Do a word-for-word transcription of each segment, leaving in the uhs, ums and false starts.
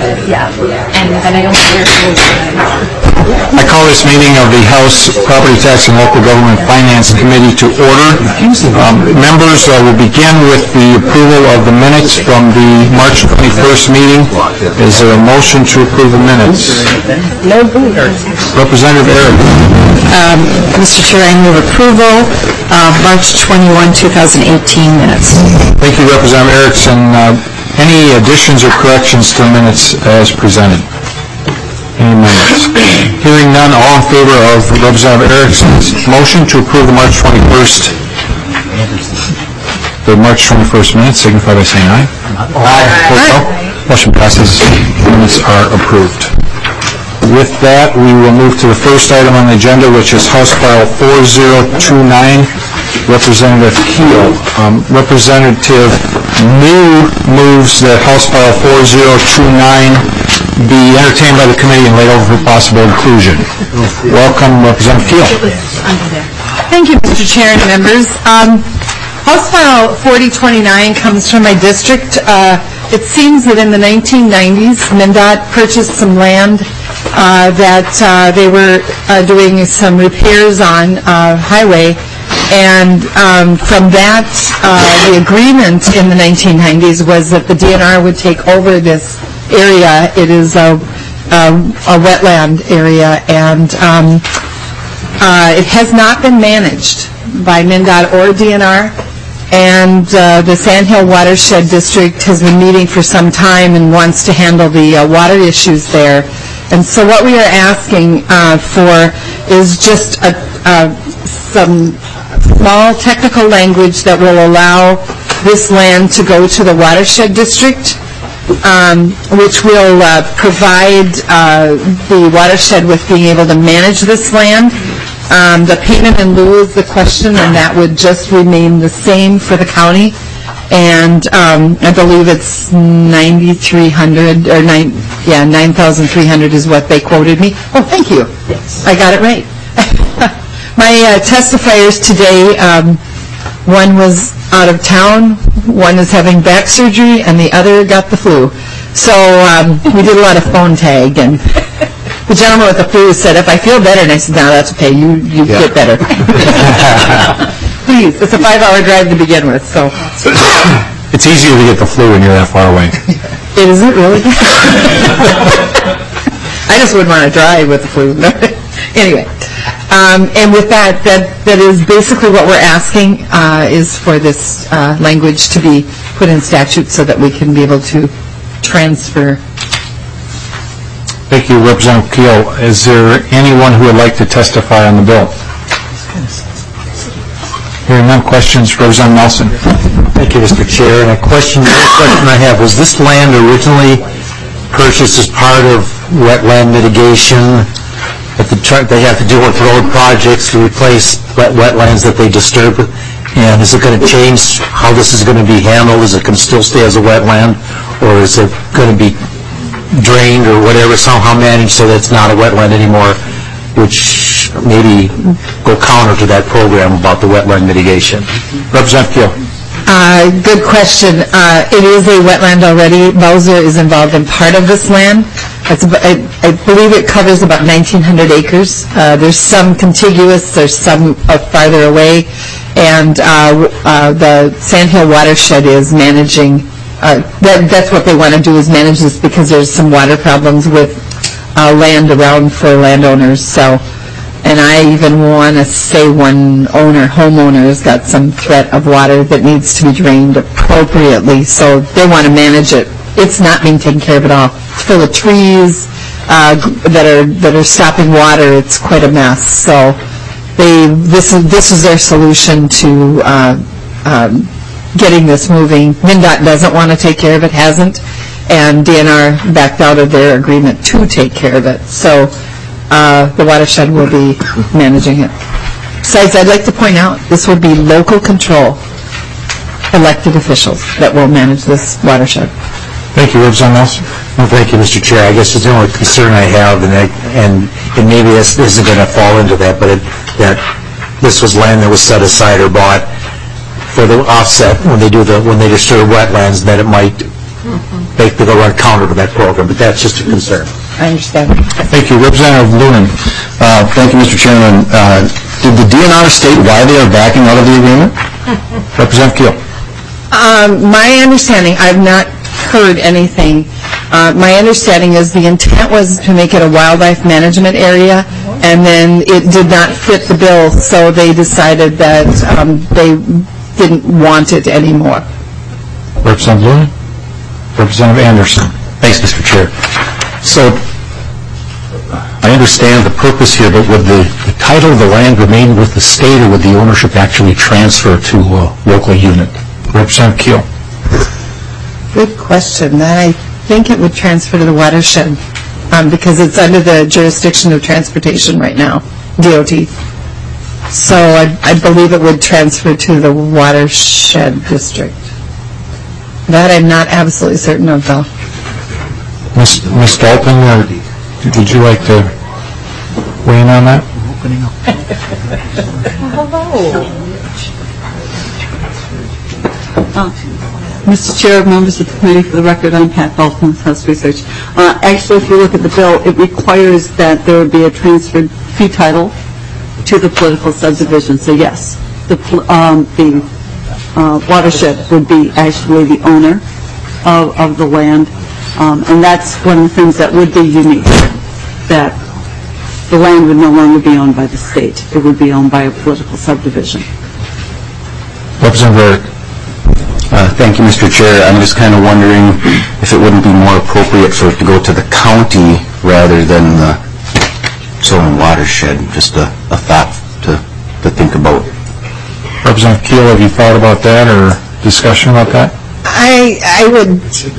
Yeah, and then I don't hear I call this meeting of the House Property Tax and Local Government Finance Committee to order. Um, members uh, will begin with the approval of the minutes from the March twenty-first meeting. Is there a motion to approve the minutes? No. Representative Eric. Um, Mister Chair, I move approval of March twenty-first, two thousand eighteen minutes. Thank you, Representative Erickson. Uh, any additions or corrections to the minutes as presented? Any amendments? Hearing none, all in favor of Representative Erickson's motion to approve the March twenty-first the March twenty-first minutes, signify by saying aye. Aye. Aye. Motion passes. Minutes are approved. With that, we will move to the first item on the agenda, which is House File four zero two nine, Representative Keel. Um, Representative New moves that House File four zero two nine be entertained by the committee and laid over for possible inclusion. Welcome, Representative Keel. Thank you, Mister Chair and members. Um, House File forty twenty-nine comes from my district. Uh, it seems that in the nineteen nineties, MnDOT purchased some land uh, that uh, they were uh, doing some repairs on uh, highway, and um, from that, uh, the agreement in the nineteen nineties was that the D N R would take over this area. It is a, a, a wetland area, and um, uh, it has not been managed by MnDOT or D N R. And uh, the Sandhill Watershed District has been meeting for some time and wants to handle the uh, water issues there. And so what we are asking uh, for is just a, uh, some small technical language that will allow this land to go to the Watershed District, um, which will uh, provide uh, the watershed with being able to manage this land. Um, the payment in lieu is the question, and that would just remain the same for the county. And um, I believe it's ninety-three hundred or nine, yeah, nine thousand three hundred is what they quoted me. Oh, thank you. Yes, I got it right. My uh, testifiers today, um, one was out of town, one is having back surgery, and the other got the flu. So um, we did a lot of phone tag, and the gentleman with the flu said, "If I feel better," and I said, "No, that's okay. You you yeah. get better." Please, it's a five-hour drive to begin with, so. It's easier to get the flu when you're that far away. It isn't really. I just wouldn't want to drive with the flu. Anyway, um, and with that, that that is basically what we're asking uh, is for this uh, language to be put in statute so that we can be able to transfer. Thank you, Representative Keel. Is there anyone who would like to testify on the bill? Hearing none, questions, Representative Nelson. Thank you, Mister Chair. And a question, the question I have, was this land originally purchased as part of wetland mitigation that the they have to do with road projects to replace wet wetlands that they disturb? And is it going to change how this is going to be handled? Is it going to still stay as a wetland, or is it going to be drained or whatever, somehow managed so that it's not a wetland anymore, which maybe go counter to that program about the wetland mitigation? Representative Keel. Uh, good question. Uh, it is a wetland already. Bowser is involved in part of this land. It's about, I, I believe it covers about nineteen hundred acres. Uh, there's some contiguous, there's some uh, farther away, and uh, uh, the Sandhill Watershed is managing. Uh, that, that's what they want to do, is manage this, because there's some water problems with uh, land around for landowners. So, and I even want to say one owner, homeowner, has got some threat of water that needs to be drained appropriately. So they want to manage it. It's not being taken care of at all. It's full of trees uh, that are that are stopping water. It's quite a mess. So they this is this is their solution to. Uh, um, getting this moving. MnDOT doesn't want to take care of it, hasn't, and D N R backed out of their agreement to take care of it. So uh, the watershed will be managing it. Besides, I'd like to point out, this would be local control, elected officials that will manage this watershed. Thank you, Representative Nelson. Well, thank you, Mister Chair. I guess the only concern I have, and, I, and, and maybe this isn't going to fall into that, but it, that this was land that was set aside or bought for the offset when they do the when they disturb wetlands, that it might they they go run counter to that program, but that's just a concern. I understand. Thank you. Representative Lunan. Uh, thank you, Mister Chairman. Uh, did the D N R state why they are backing out of the agreement? Representative Keel. Um, my understanding, I've not heard anything. Uh, my understanding is the intent was to make it a wildlife management area, and then it did not fit the bill, so they decided that um, they didn't want it anymore. Representative Lunan. Representative Anderson. Thanks, Mister Chair. So, I understand the purpose here, but would the, the title of the land remain with the state, or would the ownership actually transfer to a local unit? Representative Keel. Good question. That I think it would transfer to the watershed um, because it's under the jurisdiction of transportation right now, D O T. So I, I believe it would transfer to the watershed district. That I'm not absolutely certain of, though. Miz Miz Dalton, uh, would you like to weigh in on that? Mister Chair, members of the committee, for the record, I'm Pat Dalton, House Research. Uh, actually, if you look at the bill, it requires that there would be a transferred fee title to the political subdivision. So yes, the, um, the uh, watershed would be actually the owner of, of the land. Um, and that's one of the things that would be unique, that the land would no longer be owned by the state. It would be owned by a political subdivision. Representative Eric. Uh, thank you, Mister Chair. I'm just kind of wondering if it wouldn't be more appropriate for it to go to the county rather than the Solon watershed. Just a, a thought to, to think about. Representative Keel, have you thought about that or discussion about that? I, I would,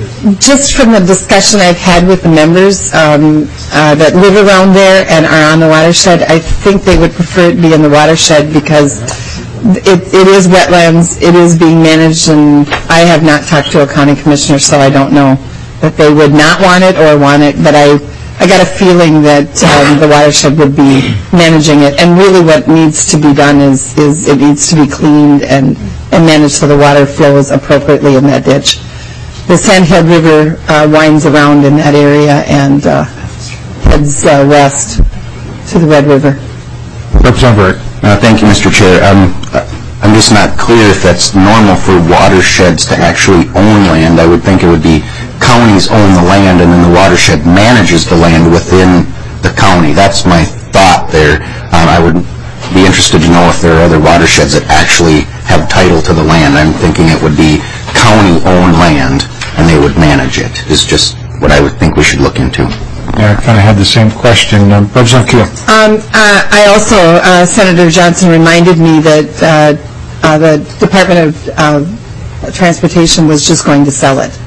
just from the discussion I've had with the members um, uh, that live around there and are on the watershed, I think they would prefer it be in the watershed because it, it is wetlands, it is being managed, and I have not talked to a county commissioner, so I don't know that they would not want it or want it, but I, I got a feeling that um, the watershed would be managing it, and really what needs to be done is, is it needs to be cleaned and and managed so the water flows appropriately in that ditch. The Sandhill River uh, winds around in that area and uh, heads uh, west to the Red River. Representative Uh, thank you, Mister Chair. Um, I'm just not clear if that's normal for watersheds to actually own land. I would think it would be counties own the land and then the watershed manages the land within the county. That's my thought there. Um, I would be interested to know if there are other watersheds that actually have title to the land. I'm thinking it would be county-owned land, and they would manage it, is just what I would think we should look into. Yeah, I kind of had the same question. Um, Representative Keel. Um, uh, I also, uh, Senator Johnson reminded me that uh, uh, the Department of uh, Transportation was just going to sell it.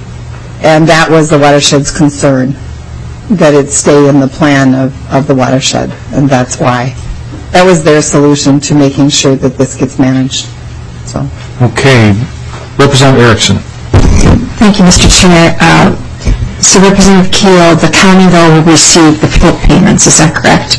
And that was the watershed's concern, that it stay in the plan of, of the watershed, and that's why. That was their solution to making sure that this gets managed. So. Okay. Representative Erickson. Thank you, Mister Chair. Uh, so Representative Keel, the county, though, will receive the fill payments. Is that correct?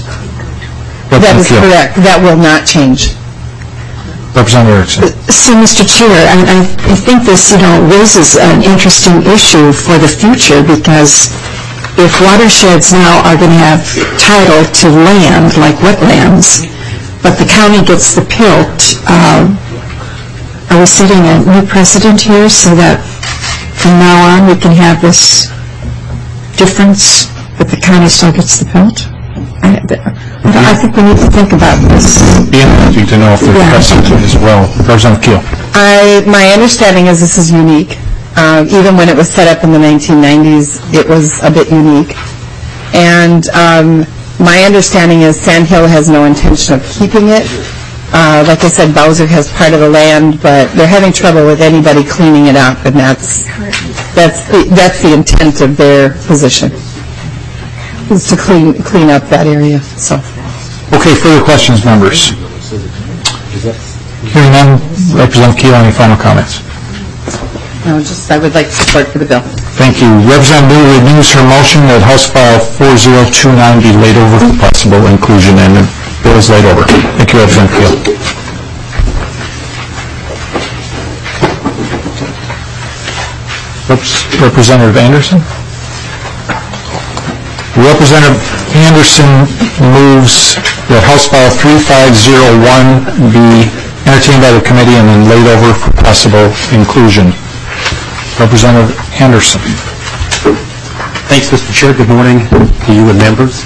That is correct. That will not change. Representative Erickson. So, Mister Chair, I, I think this, you know, raises an interesting issue for the future because if watersheds now are going to have title to land, like wetlands, but the county gets the pilt, uh, are we setting a new precedent here so that from now on we can have this difference, but the county still gets the pilt? I, I think we need to think about this. It'd be interesting to know if there's Yeah. precedent as well. Representative Keel. I, my understanding is this is unique. Uh, even when it was set up in the nineteen nineties, it was a bit unique. And um, my understanding is Sandhill has no intention of keeping it. Uh, like I said, Bowser has part of the land, but they're having trouble with anybody cleaning it up, and that's that's the, that's the intent of their position, is to clean clean up that area. So. Okay, further questions, members? Hearing none, Representative Keel, any final comments? No, just I would like support for the bill. Thank you. Representative Liu renews her motion that House File four zero two nine be laid over for possible inclusion, and the bill is laid over. Thank you, Representative Keel. Rep- Representative Anderson? Representative Anderson moves that House File three five zero one be entertained by the committee and then laid over for possible inclusion. Representative Anderson. Thanks, Mister Chair. Good morning to you and members.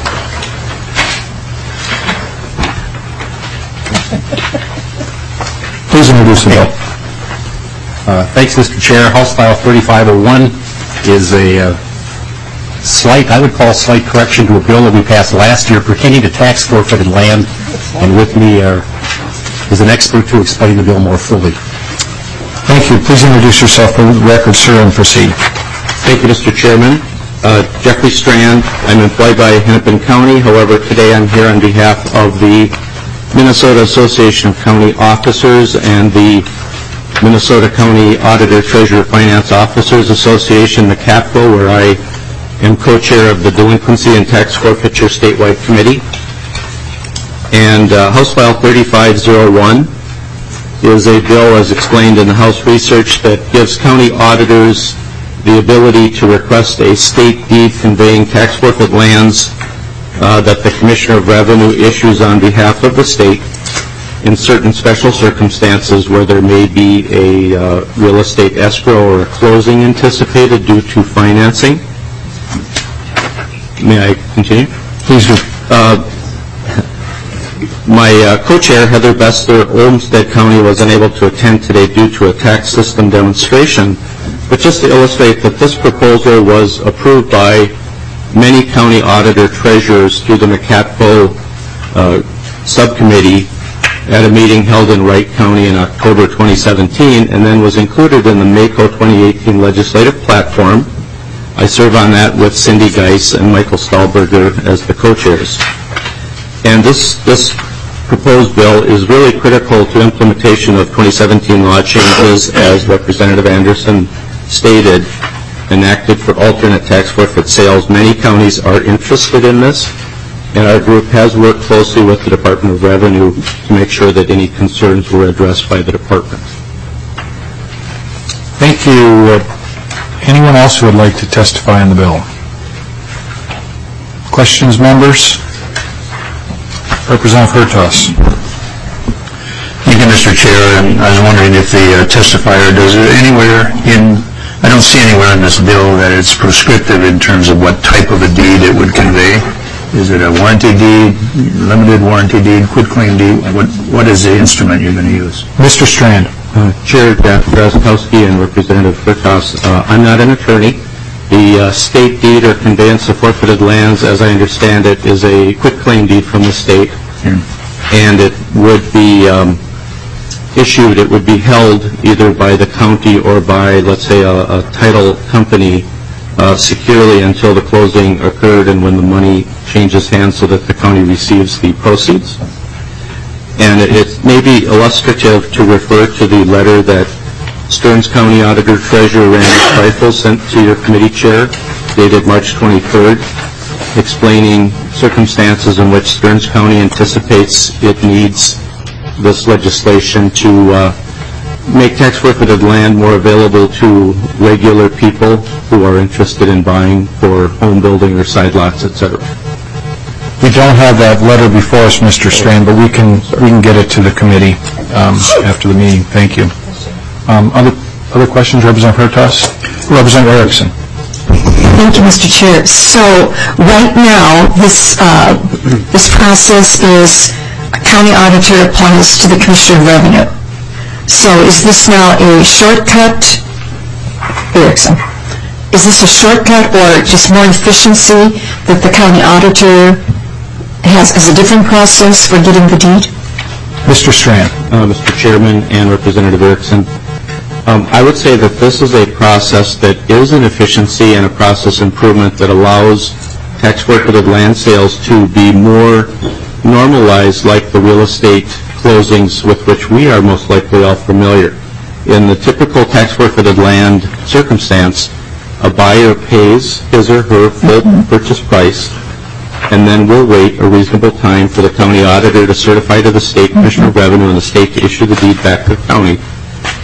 Please introduce the bill. Uh, thanks, Mister Chair. House File thirty-five oh one is a uh, slight, I would call a slight correction to a bill that we passed last year pertaining to tax forfeited land. And with me uh, is an expert to explain the bill more fully. Thank you. Please introduce yourself for the record, sir, and proceed. Thank you, Mister Chairman. Uh, Jeffrey Strand. I'm employed by Hennepin County. However, today I'm here on behalf of the Minnesota Association of County Officers and the Minnesota County Auditor Treasurer Finance Officers Association, the C A P O, where I am co-chair of the Delinquency and Tax Forfeiture Statewide Committee. And uh, House File thirty-five oh one is a bill, as explained in the House research, that gives county auditors the ability to request a state deed conveying tax forfeit lands uh, that the Commissioner of Revenue issues on behalf of the state in certain special circumstances where there may be a uh, real estate escrow or a closing anticipated due to financing. May I continue? Please do. Uh, my uh, co-chair, Heather Bester, Olmsted County, was unable to attend today due to a tax system demonstration. But just to illustrate that this proposal was approved by many county auditor treasurers through the M C A P O uh, subcommittee at a meeting held in Wright County in October twenty seventeen, and then was included in the MACO twenty eighteen legislative platform. I serve on that with Cindy Geis and Michael Stahlberger as the co-chairs. And this, this proposed bill is really critical to implementation of twenty seventeen law changes, as Representative Anderson stated, enacted for alternate tax forfeit sales. Many counties are interested in this, and our group has worked closely with the Department of Revenue to make sure that any concerns were addressed by the department. Thank you. Uh, anyone else who would like to testify on the bill? Questions, members? Representative Hertaus. Thank you, Mister Chair. And I was wondering if the uh, testifier does it anywhere in, I don't see anywhere in this bill that it's prescriptive in terms of what type of a deed it would convey. Is it a warranty deed, limited warranty deed, quitclaim deed? What, what is the instrument you're going to use? Mister Strand. Uh, Chair Drazkowski and Representative Hertaus, uh, I'm not an attorney. The uh, state deed or conveyance of forfeited lands, as I understand it, is a quitclaim deed from the state, Yeah. and it would be um, issued, it would be held either by the county or by, let's say, a, a title company uh, securely until the closing occurred and when the money changes hands so that the county receives the proceeds. And it, it may be illustrative to refer to the letter that Stearns County Auditor Treasurer Randy Streifel sent to your committee chair, dated March twenty-third, explaining circumstances in which Stearns County anticipates it needs this legislation to uh, make tax forfeited land more available to regular people who are interested in buying for home building or side lots, et cetera. We don't have that letter before us, Mister Strand, but we can we can get it to the committee um, after the meeting. Thank you. Um, other other questions, Representative Hertaus? Representative Erickson. Thank you, Mister Chair. So right now, this uh, this process is a county auditor applies to the Commissioner of Revenue. So is this now a shortcut, Erickson? Is this a shortcut or just more efficiency that the county auditor has as a different process for getting the deed? Mister Strand. Uh, Mister Chairman and Representative Erickson, um, I would say that this is a process that is an efficiency and a process improvement that allows tax forfeited land sales to be more normalized, like the real estate closings with which we are most likely all familiar. In the typical tax forfeited land circumstance, a buyer pays his or her full purchase price, and then we'll wait a reasonable time for the county auditor to certify to the state Commissioner of Revenue and the state to issue the deed back to the county.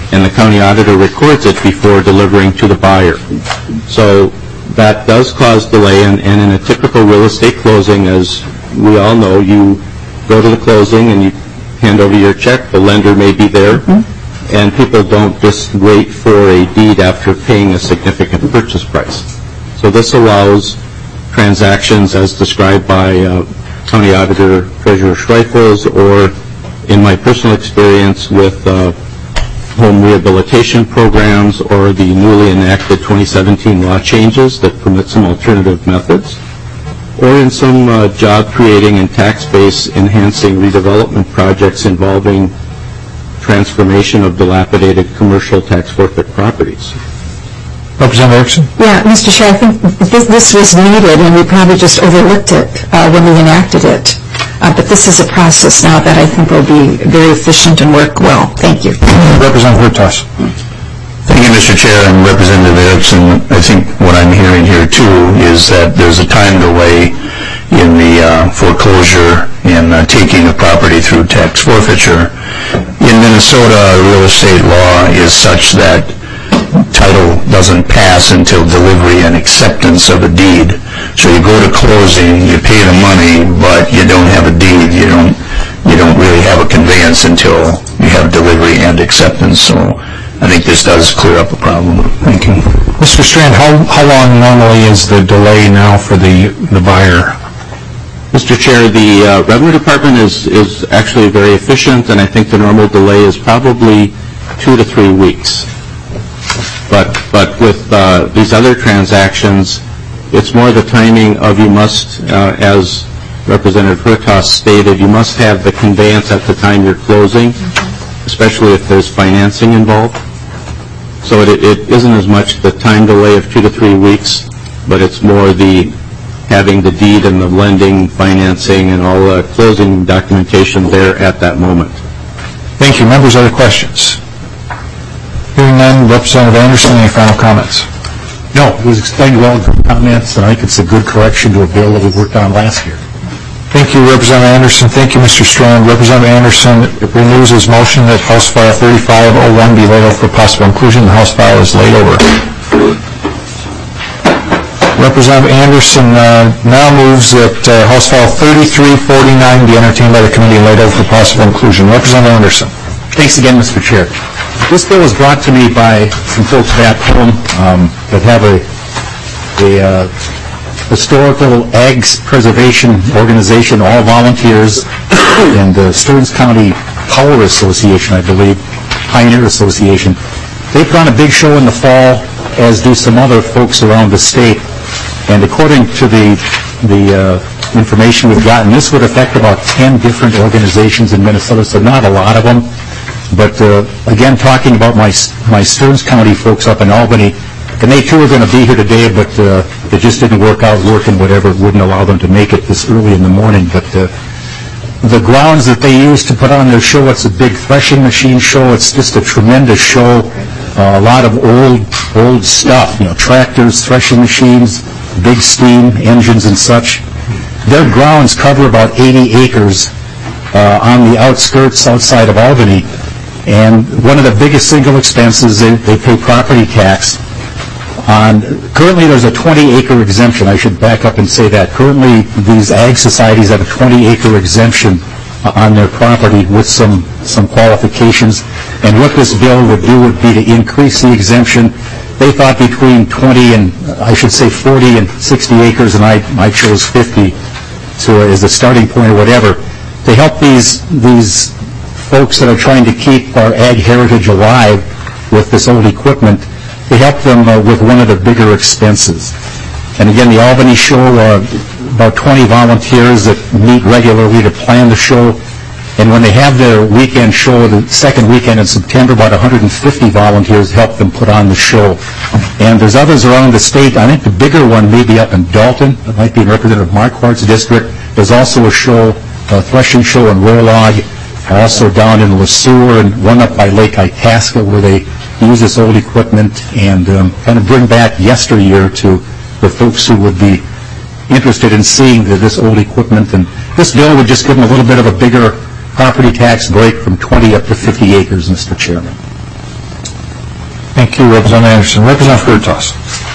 and the county auditor records it before delivering to the buyer. So that does cause delay, and, and in a typical real estate closing, as we all know, you go to the closing and you hand over your check, the lender may be there, mm-hmm. and people don't just wait for a deed after paying a significant purchase price. So this allows transactions as described by uh, County Auditor Treasurer Schreifels, or in my personal experience with uh, home rehabilitation programs or the newly enacted twenty seventeen law changes that permit some alternative methods, or in some uh, job-creating and tax-base enhancing redevelopment projects involving transformation of dilapidated commercial tax forfeit properties. Representative Erickson? Yeah, Mister Chair, I think this, this was needed, and we probably just overlooked it uh, when we enacted it. Uh, but this is a process now that I think will be very efficient and work well. Thank you. Representative Hurtas. Thank you, Mister Chair, and Representative Erickson. I think what I'm hearing here, too, is that there's a time delay in the uh, foreclosure and uh, taking a property through tax forfeiture. In Minnesota, real estate law is such that title doesn't pass until delivery and acceptance of a deed. So you go to closing, you pay the money, but you don't have a deed. You don't, you don't really have a conveyance until you have delivery and acceptance. So I think this does clear up a problem. Thank you. Mister Strand, how, how long normally is the delay now for the, the buyer? Mister Chair, the uh, Revenue Department is, is actually very efficient, and I think the normal delay is probably two to three weeks. But, but with uh, these other transactions, it's more the timing of you must, uh, as Representative Hurtas stated, you must have the conveyance at the time you're closing, especially if there's financing involved. So it, it isn't as much the time delay of two to three weeks, but it's more the having the deed and the lending, financing, and all the closing documentation there at that moment. Thank you. Members, other questions? Hearing none, Representative Anderson, any final comments? No, it was explained well in the comments, and I think it's a good correction to a bill that we worked on last year. Thank you, Representative Anderson. Thank you, Mister Strand. Representative Anderson renews his motion that House File thirty-five oh one be laid over for possible inclusion. The House file is laid over. Representative Anderson uh, now moves that uh, House File thirty-three forty-nine be entertained by the committee and laid over for possible inclusion. Representative Anderson. Thanks again, Mister Chair. This bill was brought to me by some folks back home um, that have a, a uh, historical ag preservation organization, all volunteers, and the Stearns County Power Association, I believe, Pioneer Association. They put on a big show in the fall, as do some other folks around the state. And according to the, the uh, information we've gotten, this would affect about ten different organizations in Minnesota, so not a lot of them. But uh, again, talking about my my Stearns County folks up in Albany, and they too are going to be here today, but uh, it just didn't work out, working whatever wouldn't allow them to make it this early in the morning. But uh, the grounds that they use to put on their show, it's a big threshing machine show. It's just a tremendous show. Uh, a lot of old old stuff, you know, tractors, threshing machines, big steam engines and such. Their grounds cover about eighty acres uh, on the outskirts outside of Albany. And one of the biggest single expenses, they, they pay property tax on. Currently, there's a twenty acre exemption. I should back up and say that. Currently, these ag societies have a twenty acre exemption uh, on their property with some, some qualifications. And what this bill would do would be to increase the exemption. They thought between twenty and, I should say, forty and sixty acres, and I, I chose fifty to, as a starting point or whatever, to help these, these folks that are trying to keep our ag heritage alive with this old equipment, to help them uh, with one of the bigger expenses. And again, the Albany show, uh, about twenty volunteers that meet regularly to plan the show. And when they have their weekend show, the second weekend in September, about one hundred fifty volunteers help them put on the show. And there's others around the state. I think the bigger one may be up in Dalton. It might be in Representative Marquardt's district. There's also a show, a threshing show in Rolog, also down in Le Sueur, and one up by Lake Itasca, where they use this old equipment and um, kind of bring back yesteryear to the folks who would be interested in seeing the, this old equipment. And this bill would just give them a little bit of a bigger property tax break from twenty up to fifty acres, Mister Chairman. Thank you, Representative Anderson. Representative Hurtas.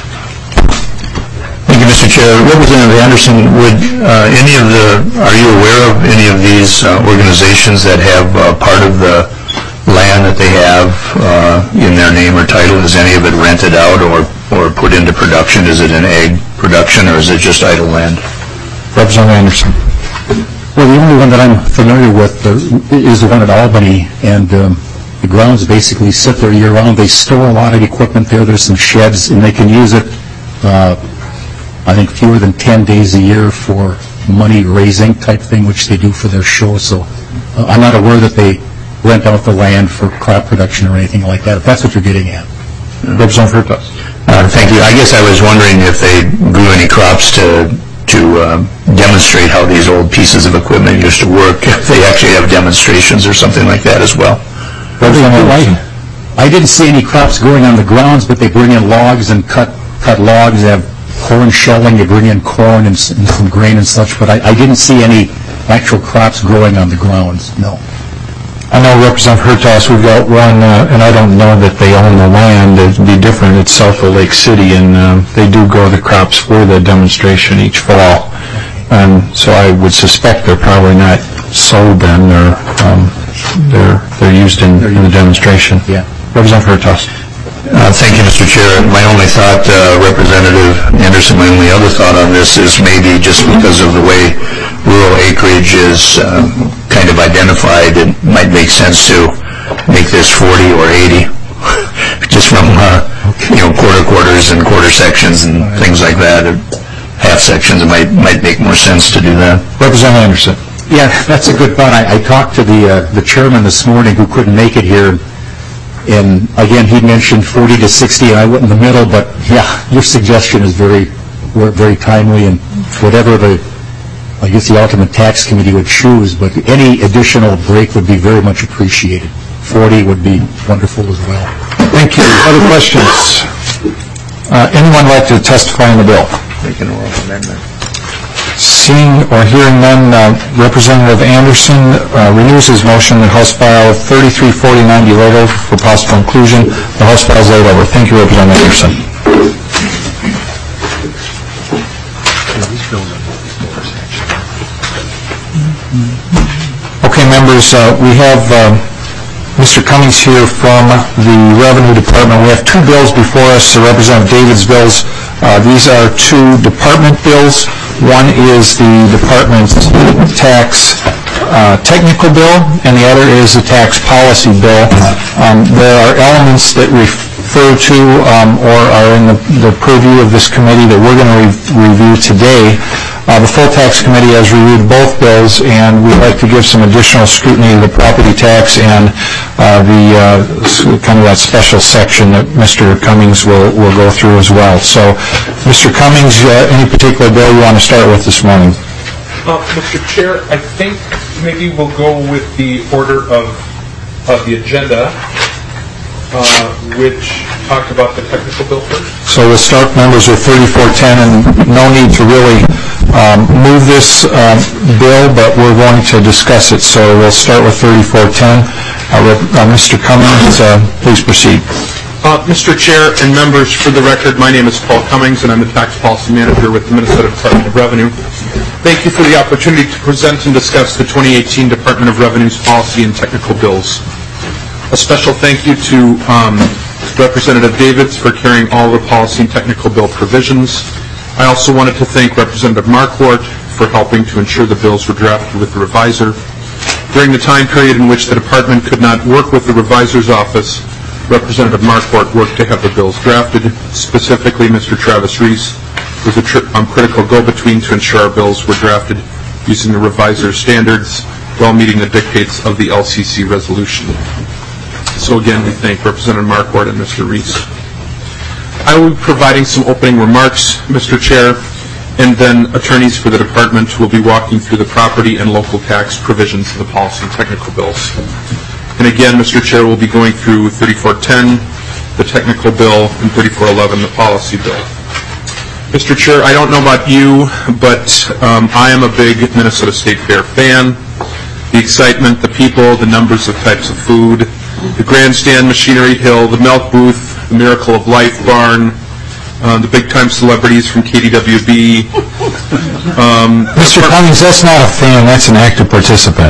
Thank you, Mister Chair. Representative Anderson, would uh, any of the, are you aware of any of these uh, organizations that have uh, part of the land that they have uh, in their name or title? Is any of it rented out or, or put into production? Is it an ag production or is it just idle land? Representative Anderson. Well, the only one that I'm familiar with uh, is the one at Albany, and um, the grounds basically sit there year-round. They store a lot of equipment there. There's some sheds, and they can use it, uh, I think, fewer than ten days a year for money-raising type thing, which they do for their show. So uh, I'm not aware that they rent out the land for crop production or anything like that, if that's what you're getting at. Yeah. Representative Hurtas. Uh, thank you. I guess I was wondering if they grew any crops to to uh, demonstrate how these old pieces of equipment used to work, if they actually have demonstrations or something like that as well. I, I didn't see any crops growing on the grounds, but they bring in logs and cut cut logs. They have corn shelling. They bring in corn and, and some grain and such, but I, I didn't see any actual crops growing on the grounds, no. I know Representative Hurtas, we've got one, uh, and I don't know that they own the land. It'd be different. It's south of Lake City, and uh, they do grow the crops for the demonstration each fall. And so I would suspect they're probably not sold then, or um, they're they're used in, in the demonstration. Yeah. Representative Hurtas. Uh, thank you, Mister Chair. My only thought, uh, Representative Anderson, my only other thought on this is maybe just because of the way rural acreage is uh, kind of identified, it might make sense to make this forty or eighty, just from uh, you know quarter quarters and quarter sections and things like that, or half sections. It might might make more sense to do that. Representative Anderson. Yeah, that's a good thought. I, I talked to the uh, the chairman this morning who couldn't make it here. And again, he mentioned forty to sixty, and I went in the middle, but yeah, your suggestion is very, very timely, and whatever the, I guess the ultimate tax committee would choose, but any additional break would be very much appreciated. forty would be wonderful as well. Thank you. Other questions? Uh, anyone like to testify on the bill? Make an oral amendment. Seeing or hearing none, uh, Representative Anderson uh, renews his motion that House File thirty-three forty-nine be laid over for possible inclusion. The House File is laid over. Thank you, Representative Anderson. Okay, members, uh, we have uh, Mister Cummings here from the Revenue Department. We have two bills before us, uh, Representative David's bills. Uh, these are two department bills. One is the department's tax uh, technical bill, and the other is the tax policy bill. Um, there are elements that refer to um, or are in the, the purview of this committee that we're going to re- review today. Uh, the full tax committee has reviewed both bills, and we'd like to give some additional scrutiny to the property tax and uh, the uh, kind of that special section that Mister Cummings will, will go through as well. So, Mister Cummings, uh, any particular bill you want to start with this morning? Uh, Mister Chair, I think maybe we'll go with the order of of the agenda, uh, which talked about the technical bill first. So we'll start, members, with thirty-four ten, and no need to really um, move this um, bill, but we're going to discuss it. So we'll start with thirty-four ten. Uh, uh, Mister Cummings, uh, please proceed. Uh, Mister Chair and members, for the record, my name is Paul Cummings, and I'm the Tax Policy Manager with the Minnesota Department of Revenue. Thank you for the opportunity to present and discuss the twenty eighteen Department of Revenue's policy and technical bills. A special thank you to um, Representative Davids for carrying all the policy and technical bill provisions. I also wanted to thank Representative Marquardt for helping to ensure the bills were drafted with the revisor. During the time period in which the department could not work with the revisor's office, Representative Marquardt worked to have the bills drafted. Specifically, Mister Travis Reese was a tri- um, critical go-between to ensure our bills were drafted using the revisor's standards while meeting the dictates of the L C C resolution. So again, we thank Representative Marquardt and Mister Reese. I will be providing some opening remarks, Mister Chair, and then attorneys for the department will be walking through the property and local tax provisions of the policy and technical bills. And again, Mister Chair, we'll be going through thirty-four ten, the technical bill, and thirty-four eleven, the policy bill. Mister Chair, I don't know about you, but um, I am a big Minnesota State Fair fan. The excitement, the people, the numbers of types of food, the grandstand, Machinery Hill, the milk booth, the the Miracle of Life barn, uh, the big-time celebrities from K D W B. Um, Mister Cummings, that's not a fan, that's an active participant.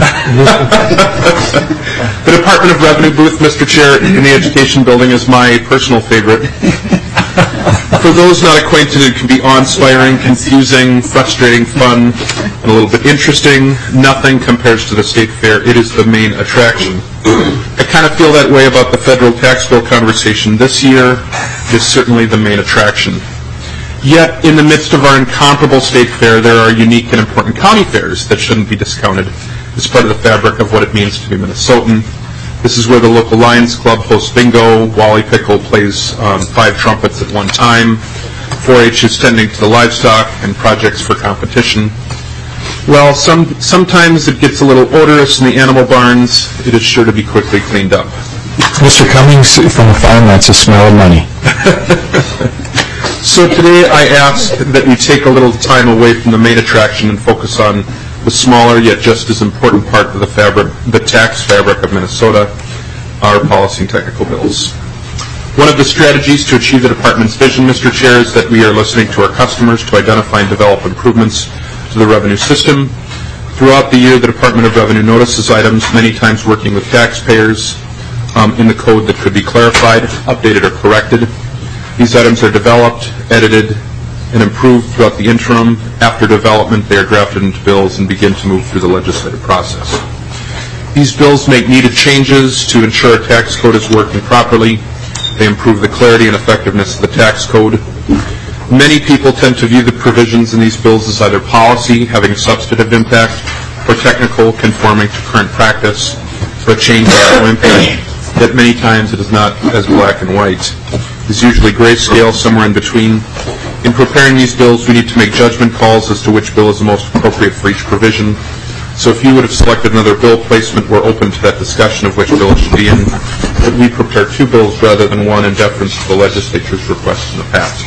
The Department of Revenue booth, Mister Chair, in the Education Building is my personal favorite. For those not acquainted, it can be awe-inspiring, confusing, frustrating, fun, and a little bit interesting. Nothing compares to the State Fair. It is the main attraction. I kind of feel that way about the federal tax bill conversation this year. It is certainly the main attraction. Yet, in the midst of our incomparable State Fair, there are unique and important county fairs that shouldn't be discounted as part of the fabric of what it means to be Minnesotan. This is where the local Lions Club hosts bingo, Wally Pickle plays um, five trumpets at one time, four H is tending to the livestock, and projects for competition. Well, some, sometimes it gets a little odorous in the animal barns. It is sure to be quickly cleaned up. Mister Cummings, from the farm, that's a smell of money. So today I ask that we take a little time away from the main attraction and focus on the smaller yet just as important part of the fabric, the tax fabric of Minnesota, our policy and technical bills. One of the strategies to achieve the department's vision, Mister Chair, is that we are listening to our customers to identify and develop improvements to the revenue system. Throughout the year, the Department of Revenue notices items, many times working with taxpayers um, in the code that could be clarified, updated, or corrected. These items are developed, edited, and improved throughout the interim. After development, they are drafted into bills and begin to move through the legislative process. These bills make needed changes to ensure a tax code is working properly. They improve the clarity and effectiveness of the tax code. Many people tend to view the provisions in these bills as either policy, having a substantive impact, or technical, conforming to current practice, or a change has no impact. Yet many times it is not as black and white. It's usually grayscale, somewhere in between. In preparing these bills, we need to make judgment calls as to which bill is the most appropriate for each provision. So if you would have selected another bill placement, we're open to that discussion of which bill it should be in. But we prepare two bills rather than one in deference to the legislature's requests in the past.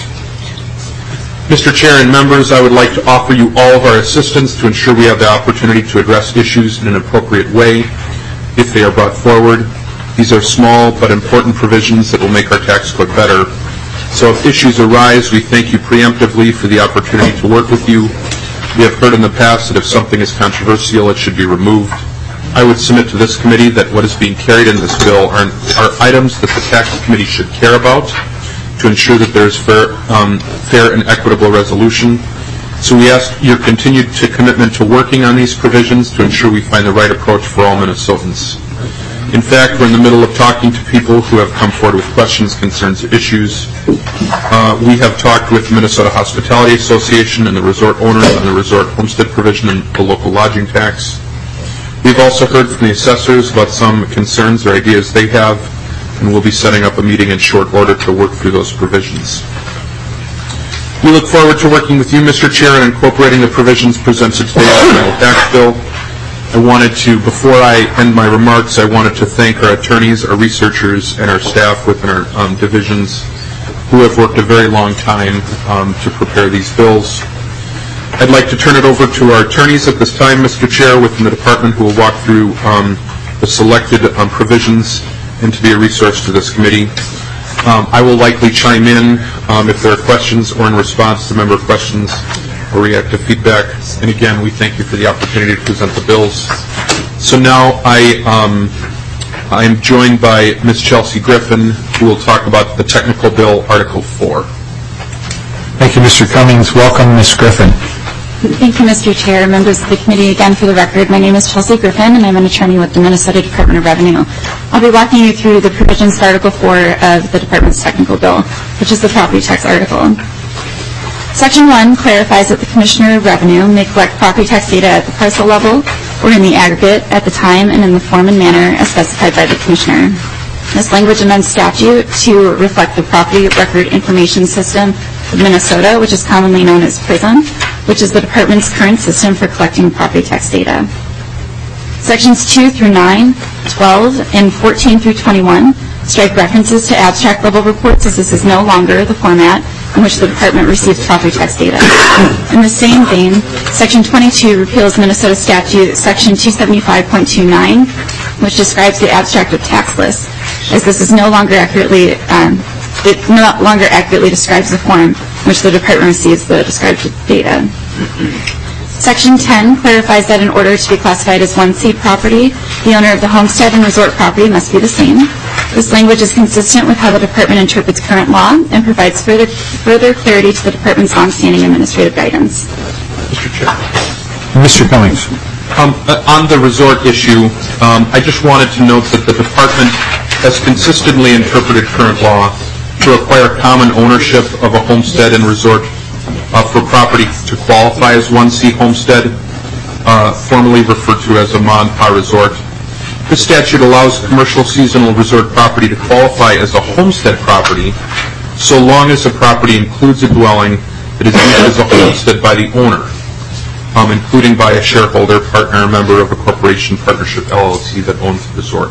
Mister Chair and members, I would like to offer you all of our assistance to ensure we have the opportunity to address issues in an appropriate way if they are brought forward. These are small but important provisions that will make our tax code better. So if issues arise, we thank you preemptively for the opportunity to work with you. We have heard in the past that if something is controversial, it should be removed. I would submit to this committee that what is being carried in this bill are, are items that the tax committee should care about to ensure that there is fair, um, fair and equitable resolution. So we ask your continued to commitment to working on these provisions to ensure we find the right approach for all Minnesotans. In fact, we're in the middle of talking to people who have come forward with questions, concerns, or issues. Uh, we have talked with the Minnesota Hospitality Association and the resort owners on the resort homestead provision and the local lodging tax. We've also heard from the assessors about some concerns or ideas they have, and we'll be setting up a meeting in short order to work through those provisions. We look forward to working with you, Mister Chair, and incorporating the provisions presented today in the tax bill. I wanted to, before I end my remarks, I wanted to thank our attorneys, our researchers, and our staff within our um, divisions who have worked a very long time um, to prepare these bills. I'd like to turn it over to our attorneys at this time, Mister Chair, within the department, who will walk through um, the selected um, provisions and to be a resource to this committee. Um, I will likely chime in um, if there are questions or in response to member questions or reactive feedback. And again, we thank you for the opportunity to present the bills. So now I um, I am joined by Miz Chelsea Griffin, who will talk about the technical bill, Article four. Thank you, Mister Cummings. Welcome, Miz Griffin. Thank you, Mister Chair, members of the committee. Again, for the record, my name is Chelsea Griffin, and I'm an attorney with the Minnesota Department of Revenue. I'll be walking you through the provisions of Article four of the department's technical bill, which is the property tax article. Section one clarifies that the Commissioner of Revenue may collect property tax data at the parcel level or in the aggregate at the time and in the form and manner as specified by the Commissioner. This language amends statute to reflect the Property Record Information System of Minnesota, which is commonly known as PRISM, which is the department's current system for collecting property tax data. Sections two through nine, twelve, and fourteen through twenty-one strike references to abstract level reports, as this is no longer the format in which the department receives property tax data. In the same vein, Section twenty-two repeals Minnesota Statute Section two seventy-five point two nine, which describes the abstract of tax lists, as this is no longer accurately um, it no longer accurately describes the form in which the department receives the described data. Section ten clarifies that in order to be classified as one C property, the owner of the homestead and resort property must be the same. This language is consistent with how the department interprets current law and provides further further clarity to the department's longstanding administrative guidance. Mister Chair. Mister Cummings. Um, uh, on the resort issue, um, I just wanted to note that the department has consistently interpreted current law to require common ownership of a homestead and resort uh, for property to qualify as one C homestead, uh, formerly referred to as a Ma and Pa resort. This statute allows commercial seasonal resort property to qualify as a homestead property so long as the property includes a dwelling that is used as a homestead by the owner, um, including by a shareholder, partner, or member of a corporation, partnership, L L C that owns the resort.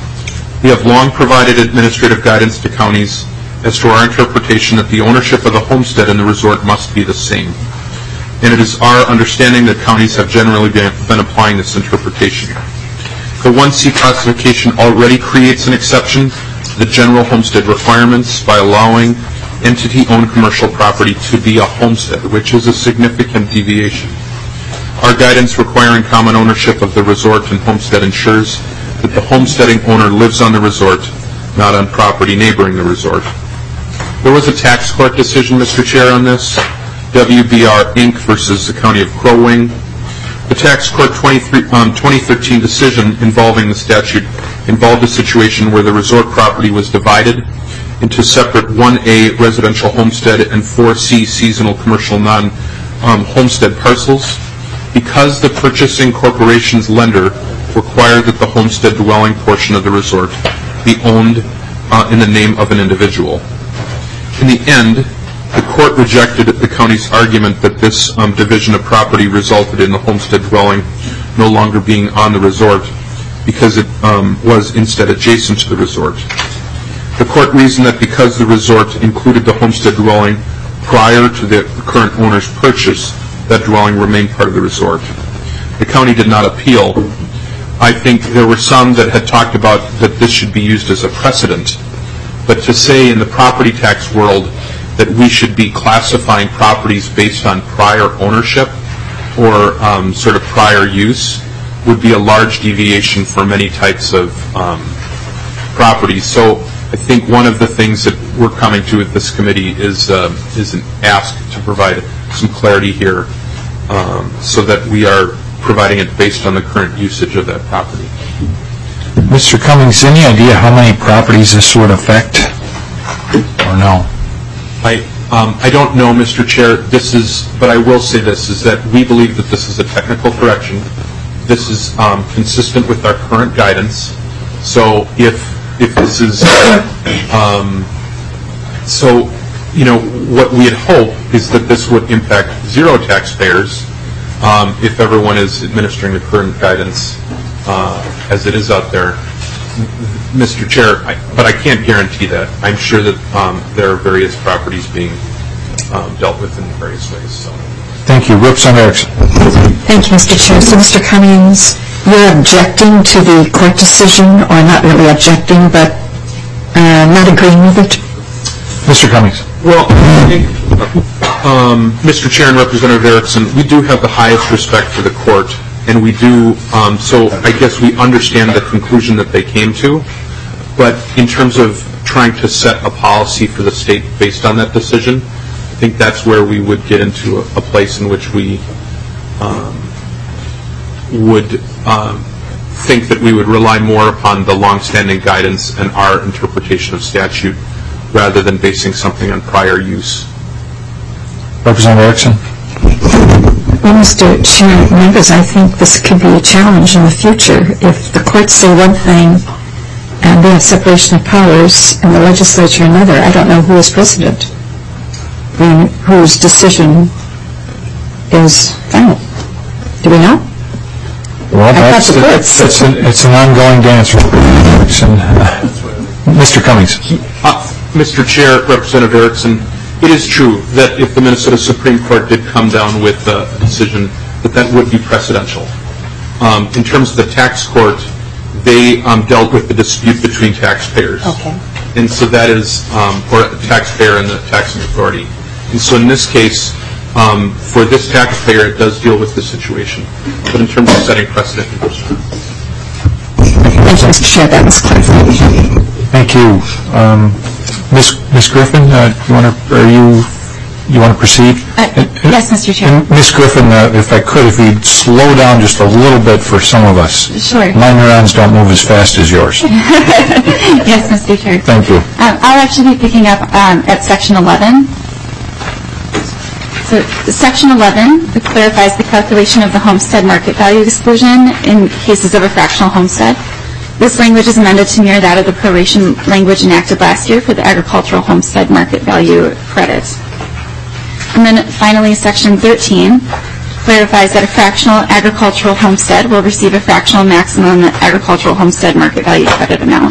We have long provided administrative guidance to counties as to our interpretation that the ownership of the homestead and the resort must be the same. And it is our understanding that counties have generally been, been applying this interpretation. The one C classification already creates an exception to the general homestead requirements by allowing entity-owned commercial property to be a homestead, which is a significant deviation. Our guidance requiring common ownership of the resort and homestead ensures that the homesteading owner lives on the resort, not on property neighboring the resort. There was a tax court decision, Mister Chair, on this, W B R Incorporated versus the County of Crow Wing. The tax court um, twenty thirteen decision involving the statute involved a situation where the resort property was divided into separate one A residential homestead and four C seasonal commercial non-homestead um, parcels. Because the purchasing corporation's lender required that the homestead dwelling portion of the resort be owned uh, in the name of an individual. In the end, the court rejected the county's argument that this um, division of property resulted in the homestead dwelling no longer being on the resort because it um, was instead adjacent to the resort. The court reasoned that because the resort included the homestead dwelling prior to the current owner's purchase, that dwelling remained part of the resort. The county did not appeal. I think there were some that had talked about that this should be used as a precedent. But to say in the property tax world that we should be classifying properties based on prior ownership or um, sort of prior use would be a large deviation for many types of um, properties. So I think one of the things that we're coming to with this committee is, uh, is an ask to provide some clarity here um, so that we are providing it based on the current usage of that property. Mister Cummings, any idea how many properties this would affect, or no? I um, I don't know, Mister Chair. This is, but I will say this, is that we believe that this is a technical correction. This is um, consistent with our current guidance. So if if this is, um, so, you know, what we had hoped is that this would impact zero taxpayers um, if everyone is administering the current guidance uh, as it is out there. Mister Chair, I, but I can't guarantee that. I'm sure that um, there are various properties being um, dealt with in various ways. So. Thank you. Representative Erickson. Thank you, Mister Chair. So, Mister Cummings, you're objecting to the court decision, or not really objecting, but uh, not agreeing with it? Mister Cummings. Well, I think, um, Mister Chair and Representative Erickson, we do have the highest respect for the court. And we do, um, so I guess we understand the conclusion that they came to. But in terms of trying to set a policy for the state based on that decision, I think that's where we would get into a, a place in which we um, would um, think that we would rely more upon the longstanding guidance and our interpretation of statute rather than basing something on prior use. Representative Erickson. Well, Mister Chair, members, I think this could be a challenge in the future. If the courts say one thing and they have separation of powers and the legislature another, I don't know who is president. I mean, whose decision is final. Do we know? Well, that's, the, that's an, it's an ongoing dance. Uh, Mister Cummings. Uh, Mister Chair, Representative Erickson, it is true that if the Minnesota Supreme Court did come down with a decision, that that would be precedential. Um, in terms of the tax court, they um, dealt with the dispute between taxpayers. Okay. And so that is, um, or a taxpayer and the taxing authority. And so in this case, um, for this taxpayer, it does deal with this situation. But in terms of setting precedent, it goes through. Thank you, Mister Chair. That was clear. Thank you. Um, Miz Miz Griffin, uh, you want to, are you, you want to proceed? Uh, yes, Mister Chair. And Miz Griffin, uh, if I could, if you'd slow down just a little bit for some of us. Sure. My neurons don't move as fast as yours. Yes, Mister Chair. Thank you. Um, I'll actually be picking up um, at Section eleven. So Section eleven clarifies the calculation of the homestead market value exclusion in cases of a fractional homestead. This language is amended to mirror that of the proration language enacted last year for the agricultural homestead market value credit. And then finally, Section thirteen clarifies that a fractional agricultural homestead will receive a fractional maximum agricultural homestead market value credit amount.